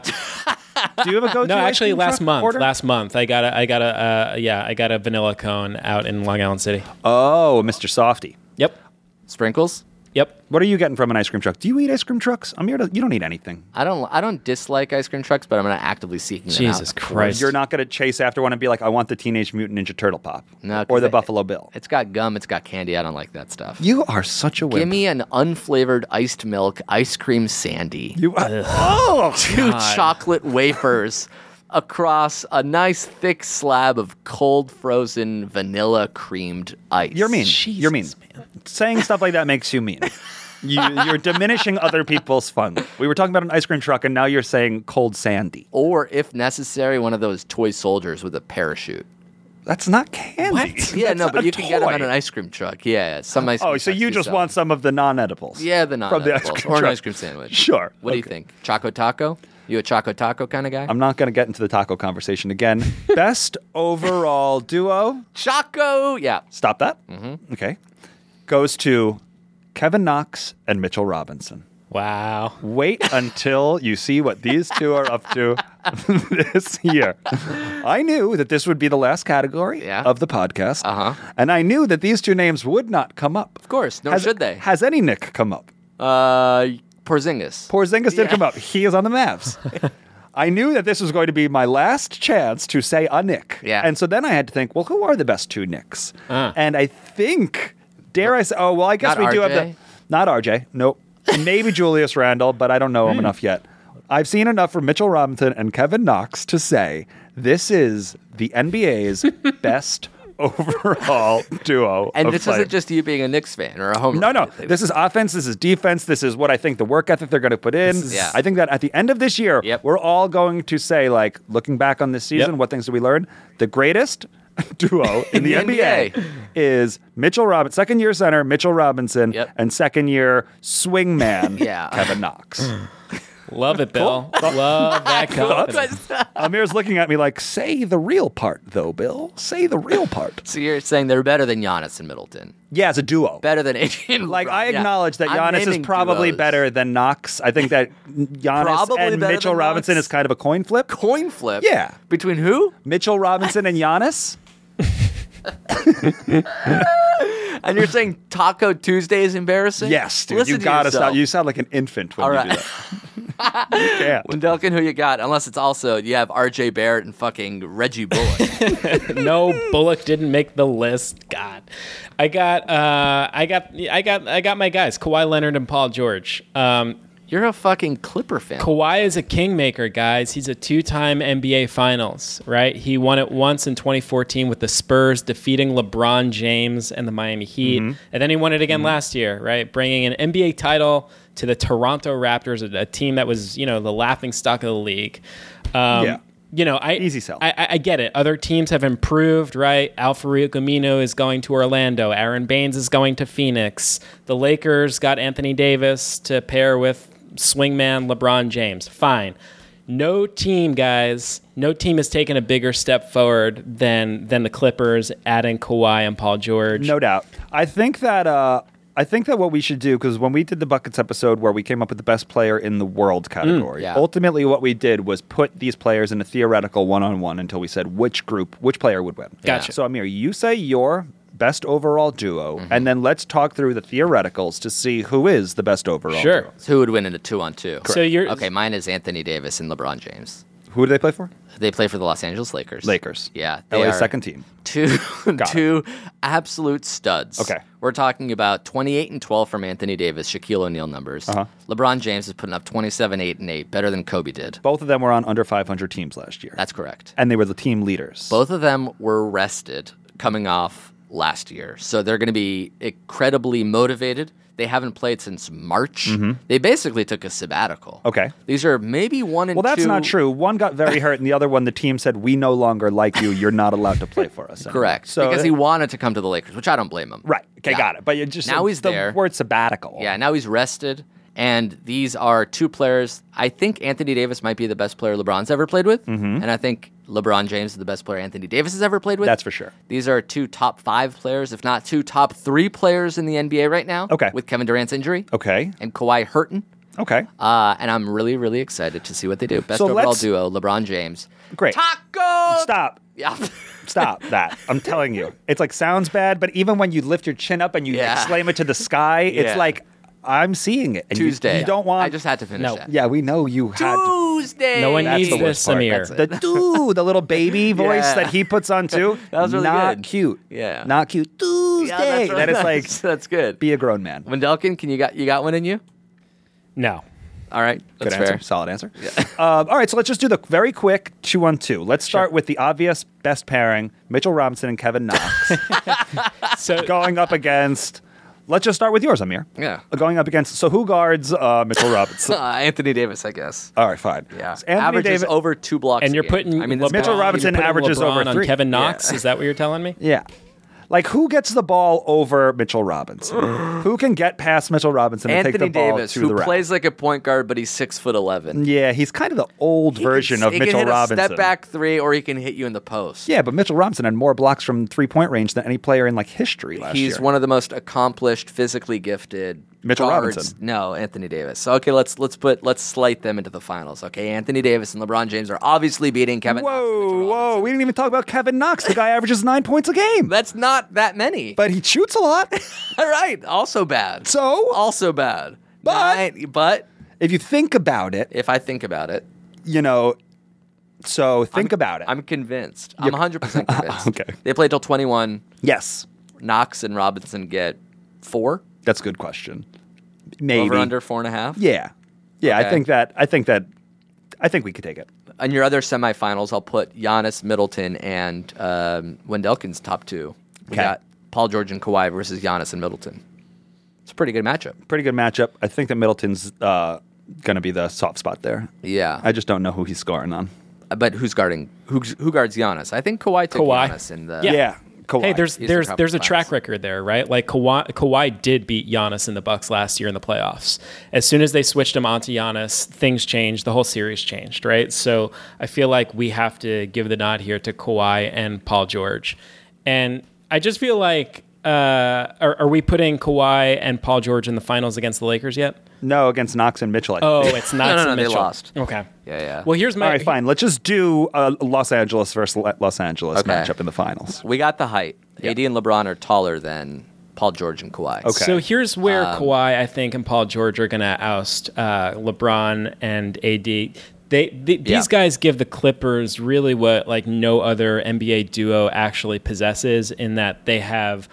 Do you have a go-to? no. ice Actually, cream last truck month. order? Last month, I got a I got a uh, yeah, I got a vanilla cone out in Long Island City. Oh, Mister Softy. Yep. Sprinkles? Yep. What are you getting from an ice cream truck? Do you eat ice cream trucks? I'm here to. You don't eat anything. I don't I don't dislike ice cream trucks, but I'm not actively seeking them out. Jesus Christ. You're not going to chase after one and be like, I want the Teenage Mutant Ninja Turtle pop, No, 'cause or the it- Buffalo Bill. It's got gum, it's got candy. I don't like that stuff. You are such a wimp. Give me an unflavored iced milk ice cream sandy. You. Oh, Two chocolate wafers across a nice thick slab of cold frozen vanilla creamed ice. you're mean. Jesus, you're mean. Saying stuff like that makes you mean. You, you're diminishing other people's fun. We were talking about an ice cream truck, and now you're saying cold sandy. Or, if necessary, one of those toy soldiers with a parachute. That's not candy. Yeah, That's no, but a you can get them at toy. an ice cream truck. Yeah, some ice cream Oh, so trucks you do just sell want them. some of the non-edibles? Yeah, the from the ice non-edibles. cream Or an truck. ice cream sandwich. Sure. What do you Okay. think? Choco Taco? You a Choco Taco kind of guy? I'm not going to get into the taco conversation again. Best overall duo. Choco! Yeah. Stop that. Mm-hmm. Okay. Goes to Kevin Knox and Mitchell Robinson. Wow. Wait until you see what these two are up to this year. I knew that this would be the last category Yeah. of the podcast. Uh-huh. And I knew that these two names would not come up. Of course. Nor has, should they. Has any Nick come up? Uh, Porzingis. Porzingis did Yeah. come up. He is on the Mavs. I knew that this was going to be my last chance to say a Nick. Yeah. And so then I had to think, well, who are the best two Knicks? Uh. And I think, dare I say, oh, well, I guess Not we do have R J? the. Not R J. Nope. Maybe Julius Randle, but I don't know him enough yet. I've seen enough from Mitchell Robinson and Kevin Knox to say this is the N B A's best overall duo. And of this players. isn't just you being a Knicks fan or a homer. No, no. This is offense. This is defense. This is what I think the work ethic they're going to put in. Yeah. I think that at the end of this year, Yep. we're all going to say, like, looking back on this season, Yep. what things did we learn? The greatest duo in the, the N B A, N B is Mitchell Robinson, second year center, Mitchell Robinson, Yep. and second year swing man, Yeah. Kevin Knox. Love it, Bill. Love that confidence. Amir's looking at me like, say the real part, though, Bill. Say the real part. So you're saying they're better than Giannis and Middleton. Yeah, as a duo. Better than Adrian. Like, I Yeah. acknowledge that I'm Giannis is naming probably duos. better than Knox. I think that Giannis Probably and better Mitchell than Robinson Knox. is kind of a coin flip. Coin flip? Yeah. Between who? Mitchell Robinson and Giannis? And you're saying Taco Tuesday is embarrassing? Yes, dude. Listen you to gotta yourself. stop. You sound like an infant when All you right. do that. You can't. Wendelkin, who you got? Unless it's also, you have R J Barrett and fucking Reggie Bullock. No, Bullock didn't make the list. God, I got, uh, I got, I got, I got my guys: Kawhi Leonard and Paul George. Um, You're a fucking Clipper fan. Kawhi is a kingmaker, guys. He's a two-time N B A Finals, right? He won it once in twenty fourteen with the Spurs, defeating LeBron James and the Miami Heat. Mm-hmm. And then he won it again mm-hmm. last year, right? Bringing an N B A title to the Toronto Raptors, a, a team that was, you know, the laughingstock of the league. Um, yeah. You know, I easy sell. I, I, I get it. Other teams have improved, right? Al-Farouq Amino is going to Orlando. Aaron Baines is going to Phoenix. The Lakers got Anthony Davis to pair with swingman LeBron James. Fine. No team, guys, no team has taken a bigger step forward than than the Clippers adding Kawhi and Paul George. No doubt. I think that uh, I think that what we should do, because when we did the Buckets episode where we came up with the best player in the world category, mm, yeah. ultimately what we did was put these players in a theoretical one-on-one until we said which group, which player would win. Gotcha. So Amir, you say your best overall duo, mm-hmm. and then let's talk through the theoreticals to see who is the best overall sure. duo. So who would win in a two-on-two? So you're okay, mine is Anthony Davis and LeBron James. Who do they play for? They play for the Los Angeles Lakers. Lakers. Yeah. L A's are second team. Two, Got two absolute studs. Okay. We're talking about twenty-eight and twelve from Anthony Davis, Shaquille O'Neal numbers. Uh-huh. LeBron James is putting up twenty-seven, eight, and eight, better than Kobe did. Both of them were on under five hundred teams last year. That's correct. And they were the team leaders. Both of them were rested coming off last year. So they're going to be incredibly motivated. They haven't played since March. Mm-hmm. They basically took a sabbatical. Okay. These are maybe one and two. Well, that's not true. One got very hurt, and the other one, the team said, we no longer like you. You're not allowed to play for us anymore. Correct. So, because he wanted to come to the Lakers, which I don't blame him. Right. Okay, Yeah. got it. But you just Now he's the there. word sabbatical. Yeah, now he's rested. And these are two players. I think Anthony Davis might be the best player LeBron's ever played with. Mm-hmm. And I think LeBron James is the best player Anthony Davis has ever played with. That's for sure. These are two top five players, if not two top three players in the N B A right now. Okay. With Kevin Durant's injury. Okay. And Kawhi hurting. Okay. Uh, and I'm really, really excited to see what they do. Best So overall let's- duo, LeBron James. Great. Taco! Stop. Yeah. Stop that. I'm telling you. It's like sounds bad, but even when you lift your chin up and you Yeah. exclaim it to the sky, it's Yeah. like, I'm seeing it. And you- Tuesday. You, don't want... I just had to finish No. that. Yeah, we know you had to. Tuesday. No one That's needs the this, worst part. Amir. That's The doo, the little baby voice Yeah. that he puts on too. That was really not good. cute. Yeah. Not cute. Tuesday. Yeah, that's really that is like, nice. That's good. be a grown man. Wendelkin, can you got you got one in you? No. All right, Good that's answer. fair. Solid answer. Um, all right, so let's just do the very quick two on two. Let's start with the obvious best pairing, Mitchell Robinson and Kevin Knox, So going up against... Let's just start with yours, Amir. Yeah. Uh, Going up against... So who guards uh, Mitchell Robinson? Uh, Anthony Davis, I guess. All right, fine. Yeah, So Anthony averages Davis... over two blocks. and a you're game. putting I mean, this Mitchell guy- Robinson you're putting averages LeBron over on three. Kevin Knox. Yeah. Is that what you're telling me? Yeah. Like, who gets the ball over Mitchell Robinson? Who can get past Mitchell Robinson and take Anthony the ball Davis, to who the rack? plays like a point guard, but he's six foot eleven. Yeah, he's kind of the old He version can, of he Mitchell can hit Robinson. A step back three, or he can hit you in the post. Yeah, but Mitchell Robinson had more blocks from three-point range than any player in like history last He's year. one of the most accomplished, physically gifted Mitchell guards. Robinson. No, Anthony Davis. So, okay, let's let's put let's slate them into the finals. Okay, Anthony Davis and LeBron James are obviously beating Kevin. Knox and Whoa, Mitchell whoa! Robinson. We didn't even talk about Kevin Knox. The guy averages nine points a game, That's not that many. but he shoots a lot. All right, also bad. So, also bad. But- Nine- but if you think about it, if I think about it, you know. So think I'm- about it. I'm convinced. I'm one hundred percent convinced. Okay. They play till twenty-one. yes, Knox and Robinson get four. that's a good question. Maybe Over under four and a half. Yeah, yeah. I Okay. think that. I think that. I think we could take it. On your other semifinals, I'll put Giannis, Middleton, and um, Wendelkin's top two. We Okay. got Paul George and Kawhi versus Giannis and Middleton. It's a pretty good matchup. Pretty good matchup. I think that Middleton's uh, going to be the soft spot there. Yeah. I just don't know who he's scoring on. but who's guarding? Who who guards Giannis? I think Kawhi took Kawhi. Giannis in the. Yeah. Kawhi. Hey, there's Eastern there's Conference there's a Finals. track record there, right? Like Kawhi, Kawhi did beat Giannis in the Bucks last year in the playoffs. As soon as they switched him onto Giannis, things changed. The whole series changed, right? So I feel like we have to give the nod here to Kawhi and Paul George, and I just feel like uh, are, are we putting Kawhi and Paul George in the finals against the Lakers yet? No, against Knox and Mitchell. I Oh, think. it's not. No, no, no, Mitchell. they lost. Okay. Yeah, yeah. Well, here's my. All right, fine. Let's just do a Los Angeles versus Le- Los Angeles Okay. matchup in the finals. We got the height. A D and LeBron are taller than Paul George and Kawhi. Okay. So here's where Um, Kawhi, I think, and Paul George are going to oust uh, LeBron and A D. They, they these Yeah. guys give the Clippers really what like no other N B A duo actually possesses, in that they have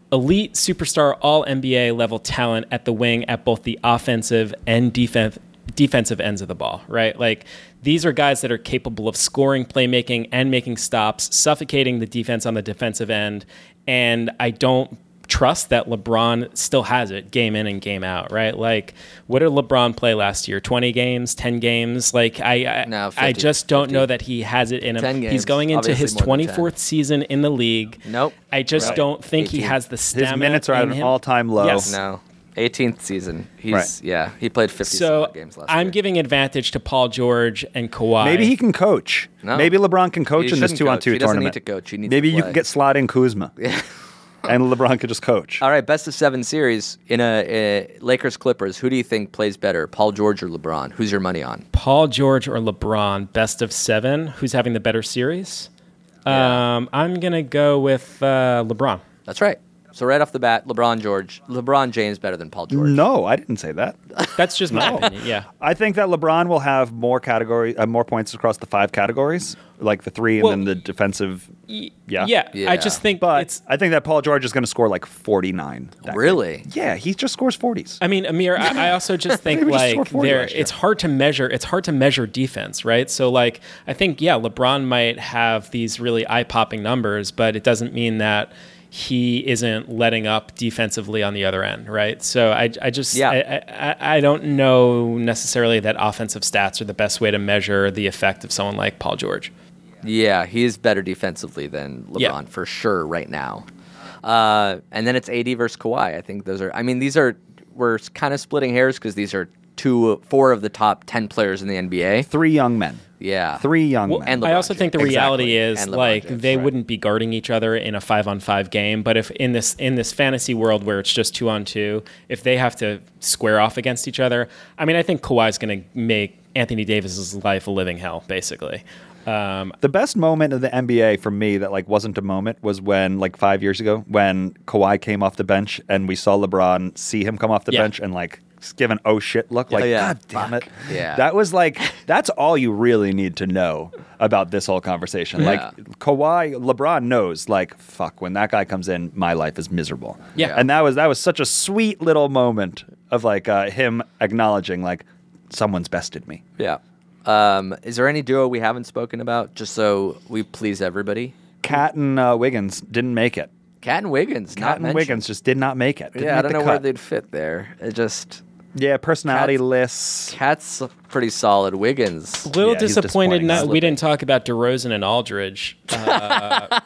elite superstar all N B A level talent at the wing at both the offensive and defense defensive ends of the ball, right? Like these are guys that are capable of scoring, playmaking, and making stops, suffocating the defense on the defensive end. And I don't trust that LeBron still has it game in and game out, right? Like, what did LeBron play last year? twenty games, ten games? Like, I I, No, fifty, I just don't fifty. know that he has it in him. ten games, He's going into obviously his more than ten. twenty-fourth season in the league. Nope. I just Right. don't think he eighteen. has the stamina. His minutes are at in an him. all-time low. Yes. No. eighteenth season. He's Right. yeah. He played fifty So some games last I'm year. giving advantage to Paul George and Kawhi. Maybe he can coach. No. Maybe LeBron can coach He in this shouldn't two on coach. two He doesn't tournament. need to coach. He needs Maybe to you play. could get sliding Kuzma. Yeah. And LeBron could just coach. All right, best of seven series in a, a Lakers Clippers. Who do you think plays better, Paul George or LeBron? Who's your money on? Paul George or LeBron, best of seven. Who's having the better series? Yeah. Um, I'm gonna go with uh, LeBron. That's right. So right off the bat, LeBron George, LeBron James better than Paul George. No, I didn't say that. That's just my opinion. Yeah. I think that LeBron will have more category, uh, more points across the five categories, like the three and Well, then the defensive. Y- Yeah. yeah. Yeah. I just think But it's. I think that Paul George is going to score like forty-nine. that Really? game. Yeah, he just scores forties. I mean, Amir, I, I also just think Maybe we just like scored forty there, last year. it's hard to measure. It's hard to measure defense, right? So like, I think yeah, LeBron might have these really eye-popping numbers, but it doesn't mean that he isn't letting up defensively on the other end, right? So I, I just, Yeah. I, I, I don't know necessarily that offensive stats are the best way to measure the effect of someone like Paul George. Yeah, he is better defensively than LeBron Yeah. for sure right now. Uh, and then it's A D versus Kawhi. I think those are. I mean, these are we're kind of splitting hairs because these are two, four of the top ten players in the N B A. Three young men. Yeah, Three young Well, men. and I LeBron also think the James. reality Exactly. is And LeBron like James, they right. wouldn't be guarding each other in a five on five game. But if in this in this fantasy world where it's just two on two, if they have to square off against each other, I mean, I think Kawhi's going to make Anthony Davis's life a living hell, basically. Um, The best moment of the N B A for me that like wasn't a moment was when like five years ago when Kawhi came off the bench and we saw LeBron see him come off the Yeah. bench and like give an oh shit look like yeah. God damn Fuck. it. Yeah. That was like that's all you really need to know about this whole conversation. Yeah. Like Kawhi, LeBron knows like fuck when that guy comes in, my life is miserable. Yeah. And that was that was such a sweet little moment of like uh, him acknowledging like someone's bested me. Yeah. Um, is there any duo we haven't spoken about, just so we please everybody? Cat and uh, Wiggins didn't make it. Cat and Wiggins. Cat not and mentioned. Wiggins just did not make it. Didn't Yeah, I make don't the know where cut. they'd fit there. It just Yeah, personality Cat's- lists. Cat's pretty solid. Wiggins. a little Yeah, he's disappointed disappointing. not, we Slipping. didn't talk about DeRozan and Aldridge. Uh,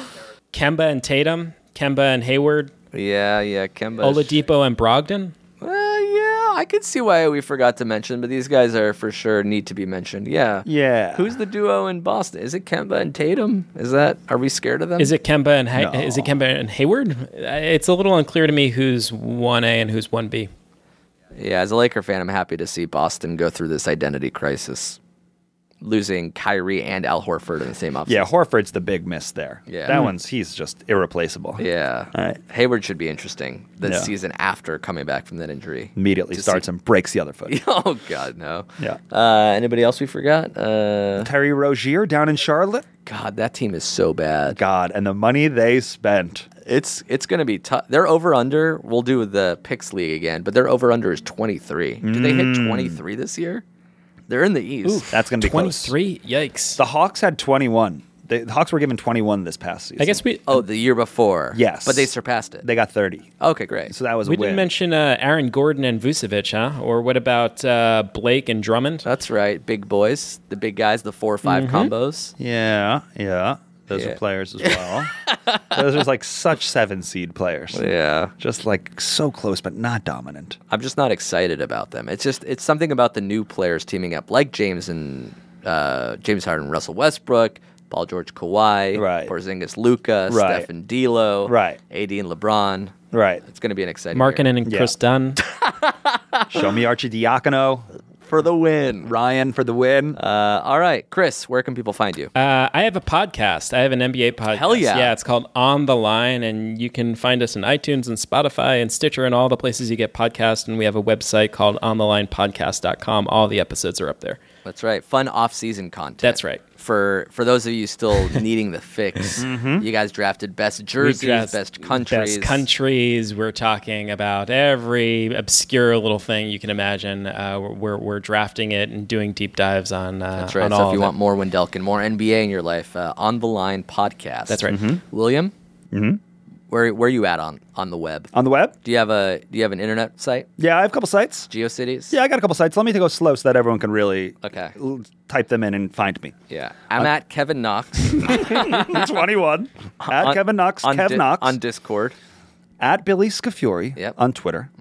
Kemba and Tatum, Kemba and Hayward, Yeah, yeah. Kemba. Oladipo and Brogdon. Uh, yeah, I could see why we forgot to mention, but these guys are for sure need to be mentioned. Yeah. Yeah. Who's the duo in Boston? Is it Kemba and Tatum? Is that? Are we scared of them? Is it Kemba and Hay- No. is it Kemba and Hayward? It's a little unclear to me who's one A and who's one B. Yeah, as a Laker fan, I'm happy to see Boston go through this identity crisis, losing Kyrie and Al Horford in the same offseason. Yeah, Horford's the big miss there. Yeah. That Mm. one's he's just irreplaceable. Yeah. All right. Hayward should be interesting the Yeah. season after coming back from that injury. Immediately To starts see- and breaks the other foot. Oh God, no. Yeah. Uh, anybody else we forgot? Uh, Terry Rozier down in Charlotte. God, that team is so bad. God, and the money they spent. It's it's going to be tough. Their over under. We'll do the picks league again, but their over under is twenty-three. Did they hit twenty-three this year? They're in the East. That's going to be close. twenty-three? Yikes. The Hawks had twenty-one. They, the Hawks were given twenty-one this past season. I guess we Oh, the year before. Yes. but they surpassed it. they got thirty. Okay, great. So that was we a win. didn't mention uh, Aaron Gordon and Vucevic, huh? Or what about uh, Blake and Drummond? That's right, big boys, the big guys, the four or 5 combos. Yeah, yeah. Those Yeah. are players as well. Those are like such seven seed players. Yeah, Just like so close, but not dominant. I'm just not excited about them. It's just it's something about the new players teaming up, like James and uh, James Harden, Russell Westbrook, Paul George, Kawhi, Right. Porzingis, Luka, Right. Steph and D'Lo, Right. A D and LeBron. Right. It's going to be an exciting year. Markkinen and Yeah. Chris Dunn. Show me Archie Diacono. for the win. Ryan for the win. Uh, all right, Chris, where can people find you? Uh, I have a podcast. I have an N B A podcast. Hell yeah. Yeah, it's called On the Line, and you can find us in iTunes and Spotify and Stitcher and all the places you get podcasts. And we have a website called on the line podcast dot com. All the episodes are up there. That's right. Fun off-season content. That's right. For for those of you still needing the fix, Mm-hmm. you guys drafted best jerseys, Just best countries. Best countries. We're talking about every obscure little thing you can imagine. Uh, we're we're drafting it and doing deep dives on. Uh, That's right. On So all if you of want it. more Wendelkin, more N B A in your life, uh, On the Line podcast. That's right. William, mm-hmm. where where are you at on, on the web? On the web? Do you have a Do you have an internet site? Yeah, I have a couple sites. GeoCities? Yeah, I got a couple sites. Let me go slow so that everyone can really Okay. l- type them in and find me. Yeah. I'm at Kevin Knox. twenty-one. At on- Kevin Knox, on Kev Di- Knox. on Discord. At Billy Scafuri Yep. on Twitter.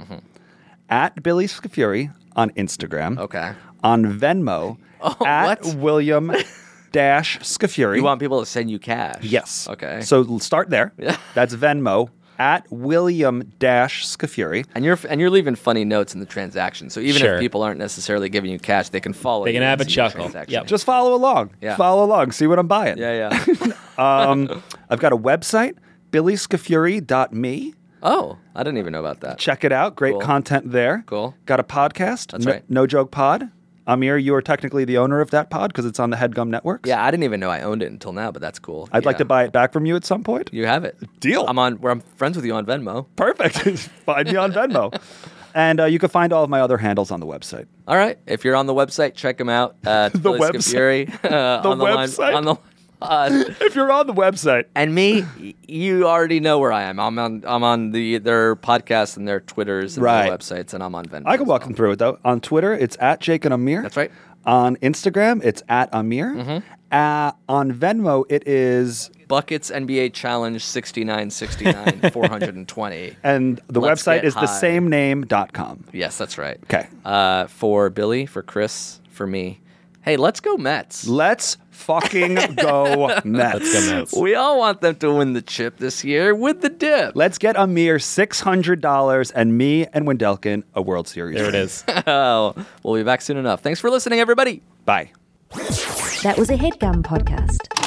At Billy Scafuri on Instagram. Okay. On Venmo. Oh, at what? William dash Scafuri. You want people to send you cash? Yes. Okay. So l- start there. Yeah. That's Venmo. At William dash Scafuri. And you're and you're leaving funny notes in the transaction. So even Sure. if people aren't necessarily giving you cash, they can follow. They you can have and a see your chuckle. transaction. Yep. Just follow along. Yeah. Follow along. See what I'm buying. Yeah, yeah. Um, I've got a website, billy scafuri dot me. Oh, I didn't even know about that. Check it out. Great Cool. content there. Cool. Got a podcast. That's no, right. No Joke Pod. Amir, you are technically the owner of that pod because it's on the HeadGum Networks. Yeah, I didn't even know I owned it until now, but that's cool. I'd like Yeah. to buy it back from you at some point. You have it. Deal. I'm on. Where I'm friends with you on Venmo. Perfect. Find me on Venmo. And uh, you can find all of my other handles on the website. All right. If you're on the website, check them out. Uh, it's The Billy website. Scafuri, uh, The on the website. Line, on the pod. If you're on the website, And me, y- you already know where I am. I'm on. I'm on the their podcasts and their Twitters and Right. their websites, and I'm on Venmo. I can as walk well. them through it though. On Twitter, it's at Jake and Amir. That's right. On Instagram, it's at Amir. Mm-hmm. Uh, on Venmo, it is, Buckets N B A Challenge sixty-nine sixty-nine four hundred twenty. and the Let's website get is the high. same name dot com. Yes, that's right. 'Kay. Uh, for Billy, for Chris, for me. Hey, let's go Mets. Let's fucking go Mets. Let's go Mets. We all want them to win the chip this year with the dip. Let's get Amir six hundred dollars and me and Wendelkin a World Series. There it is. Oh, we'll be back soon enough. Thanks for listening, everybody. Bye. That was a HeadGum podcast.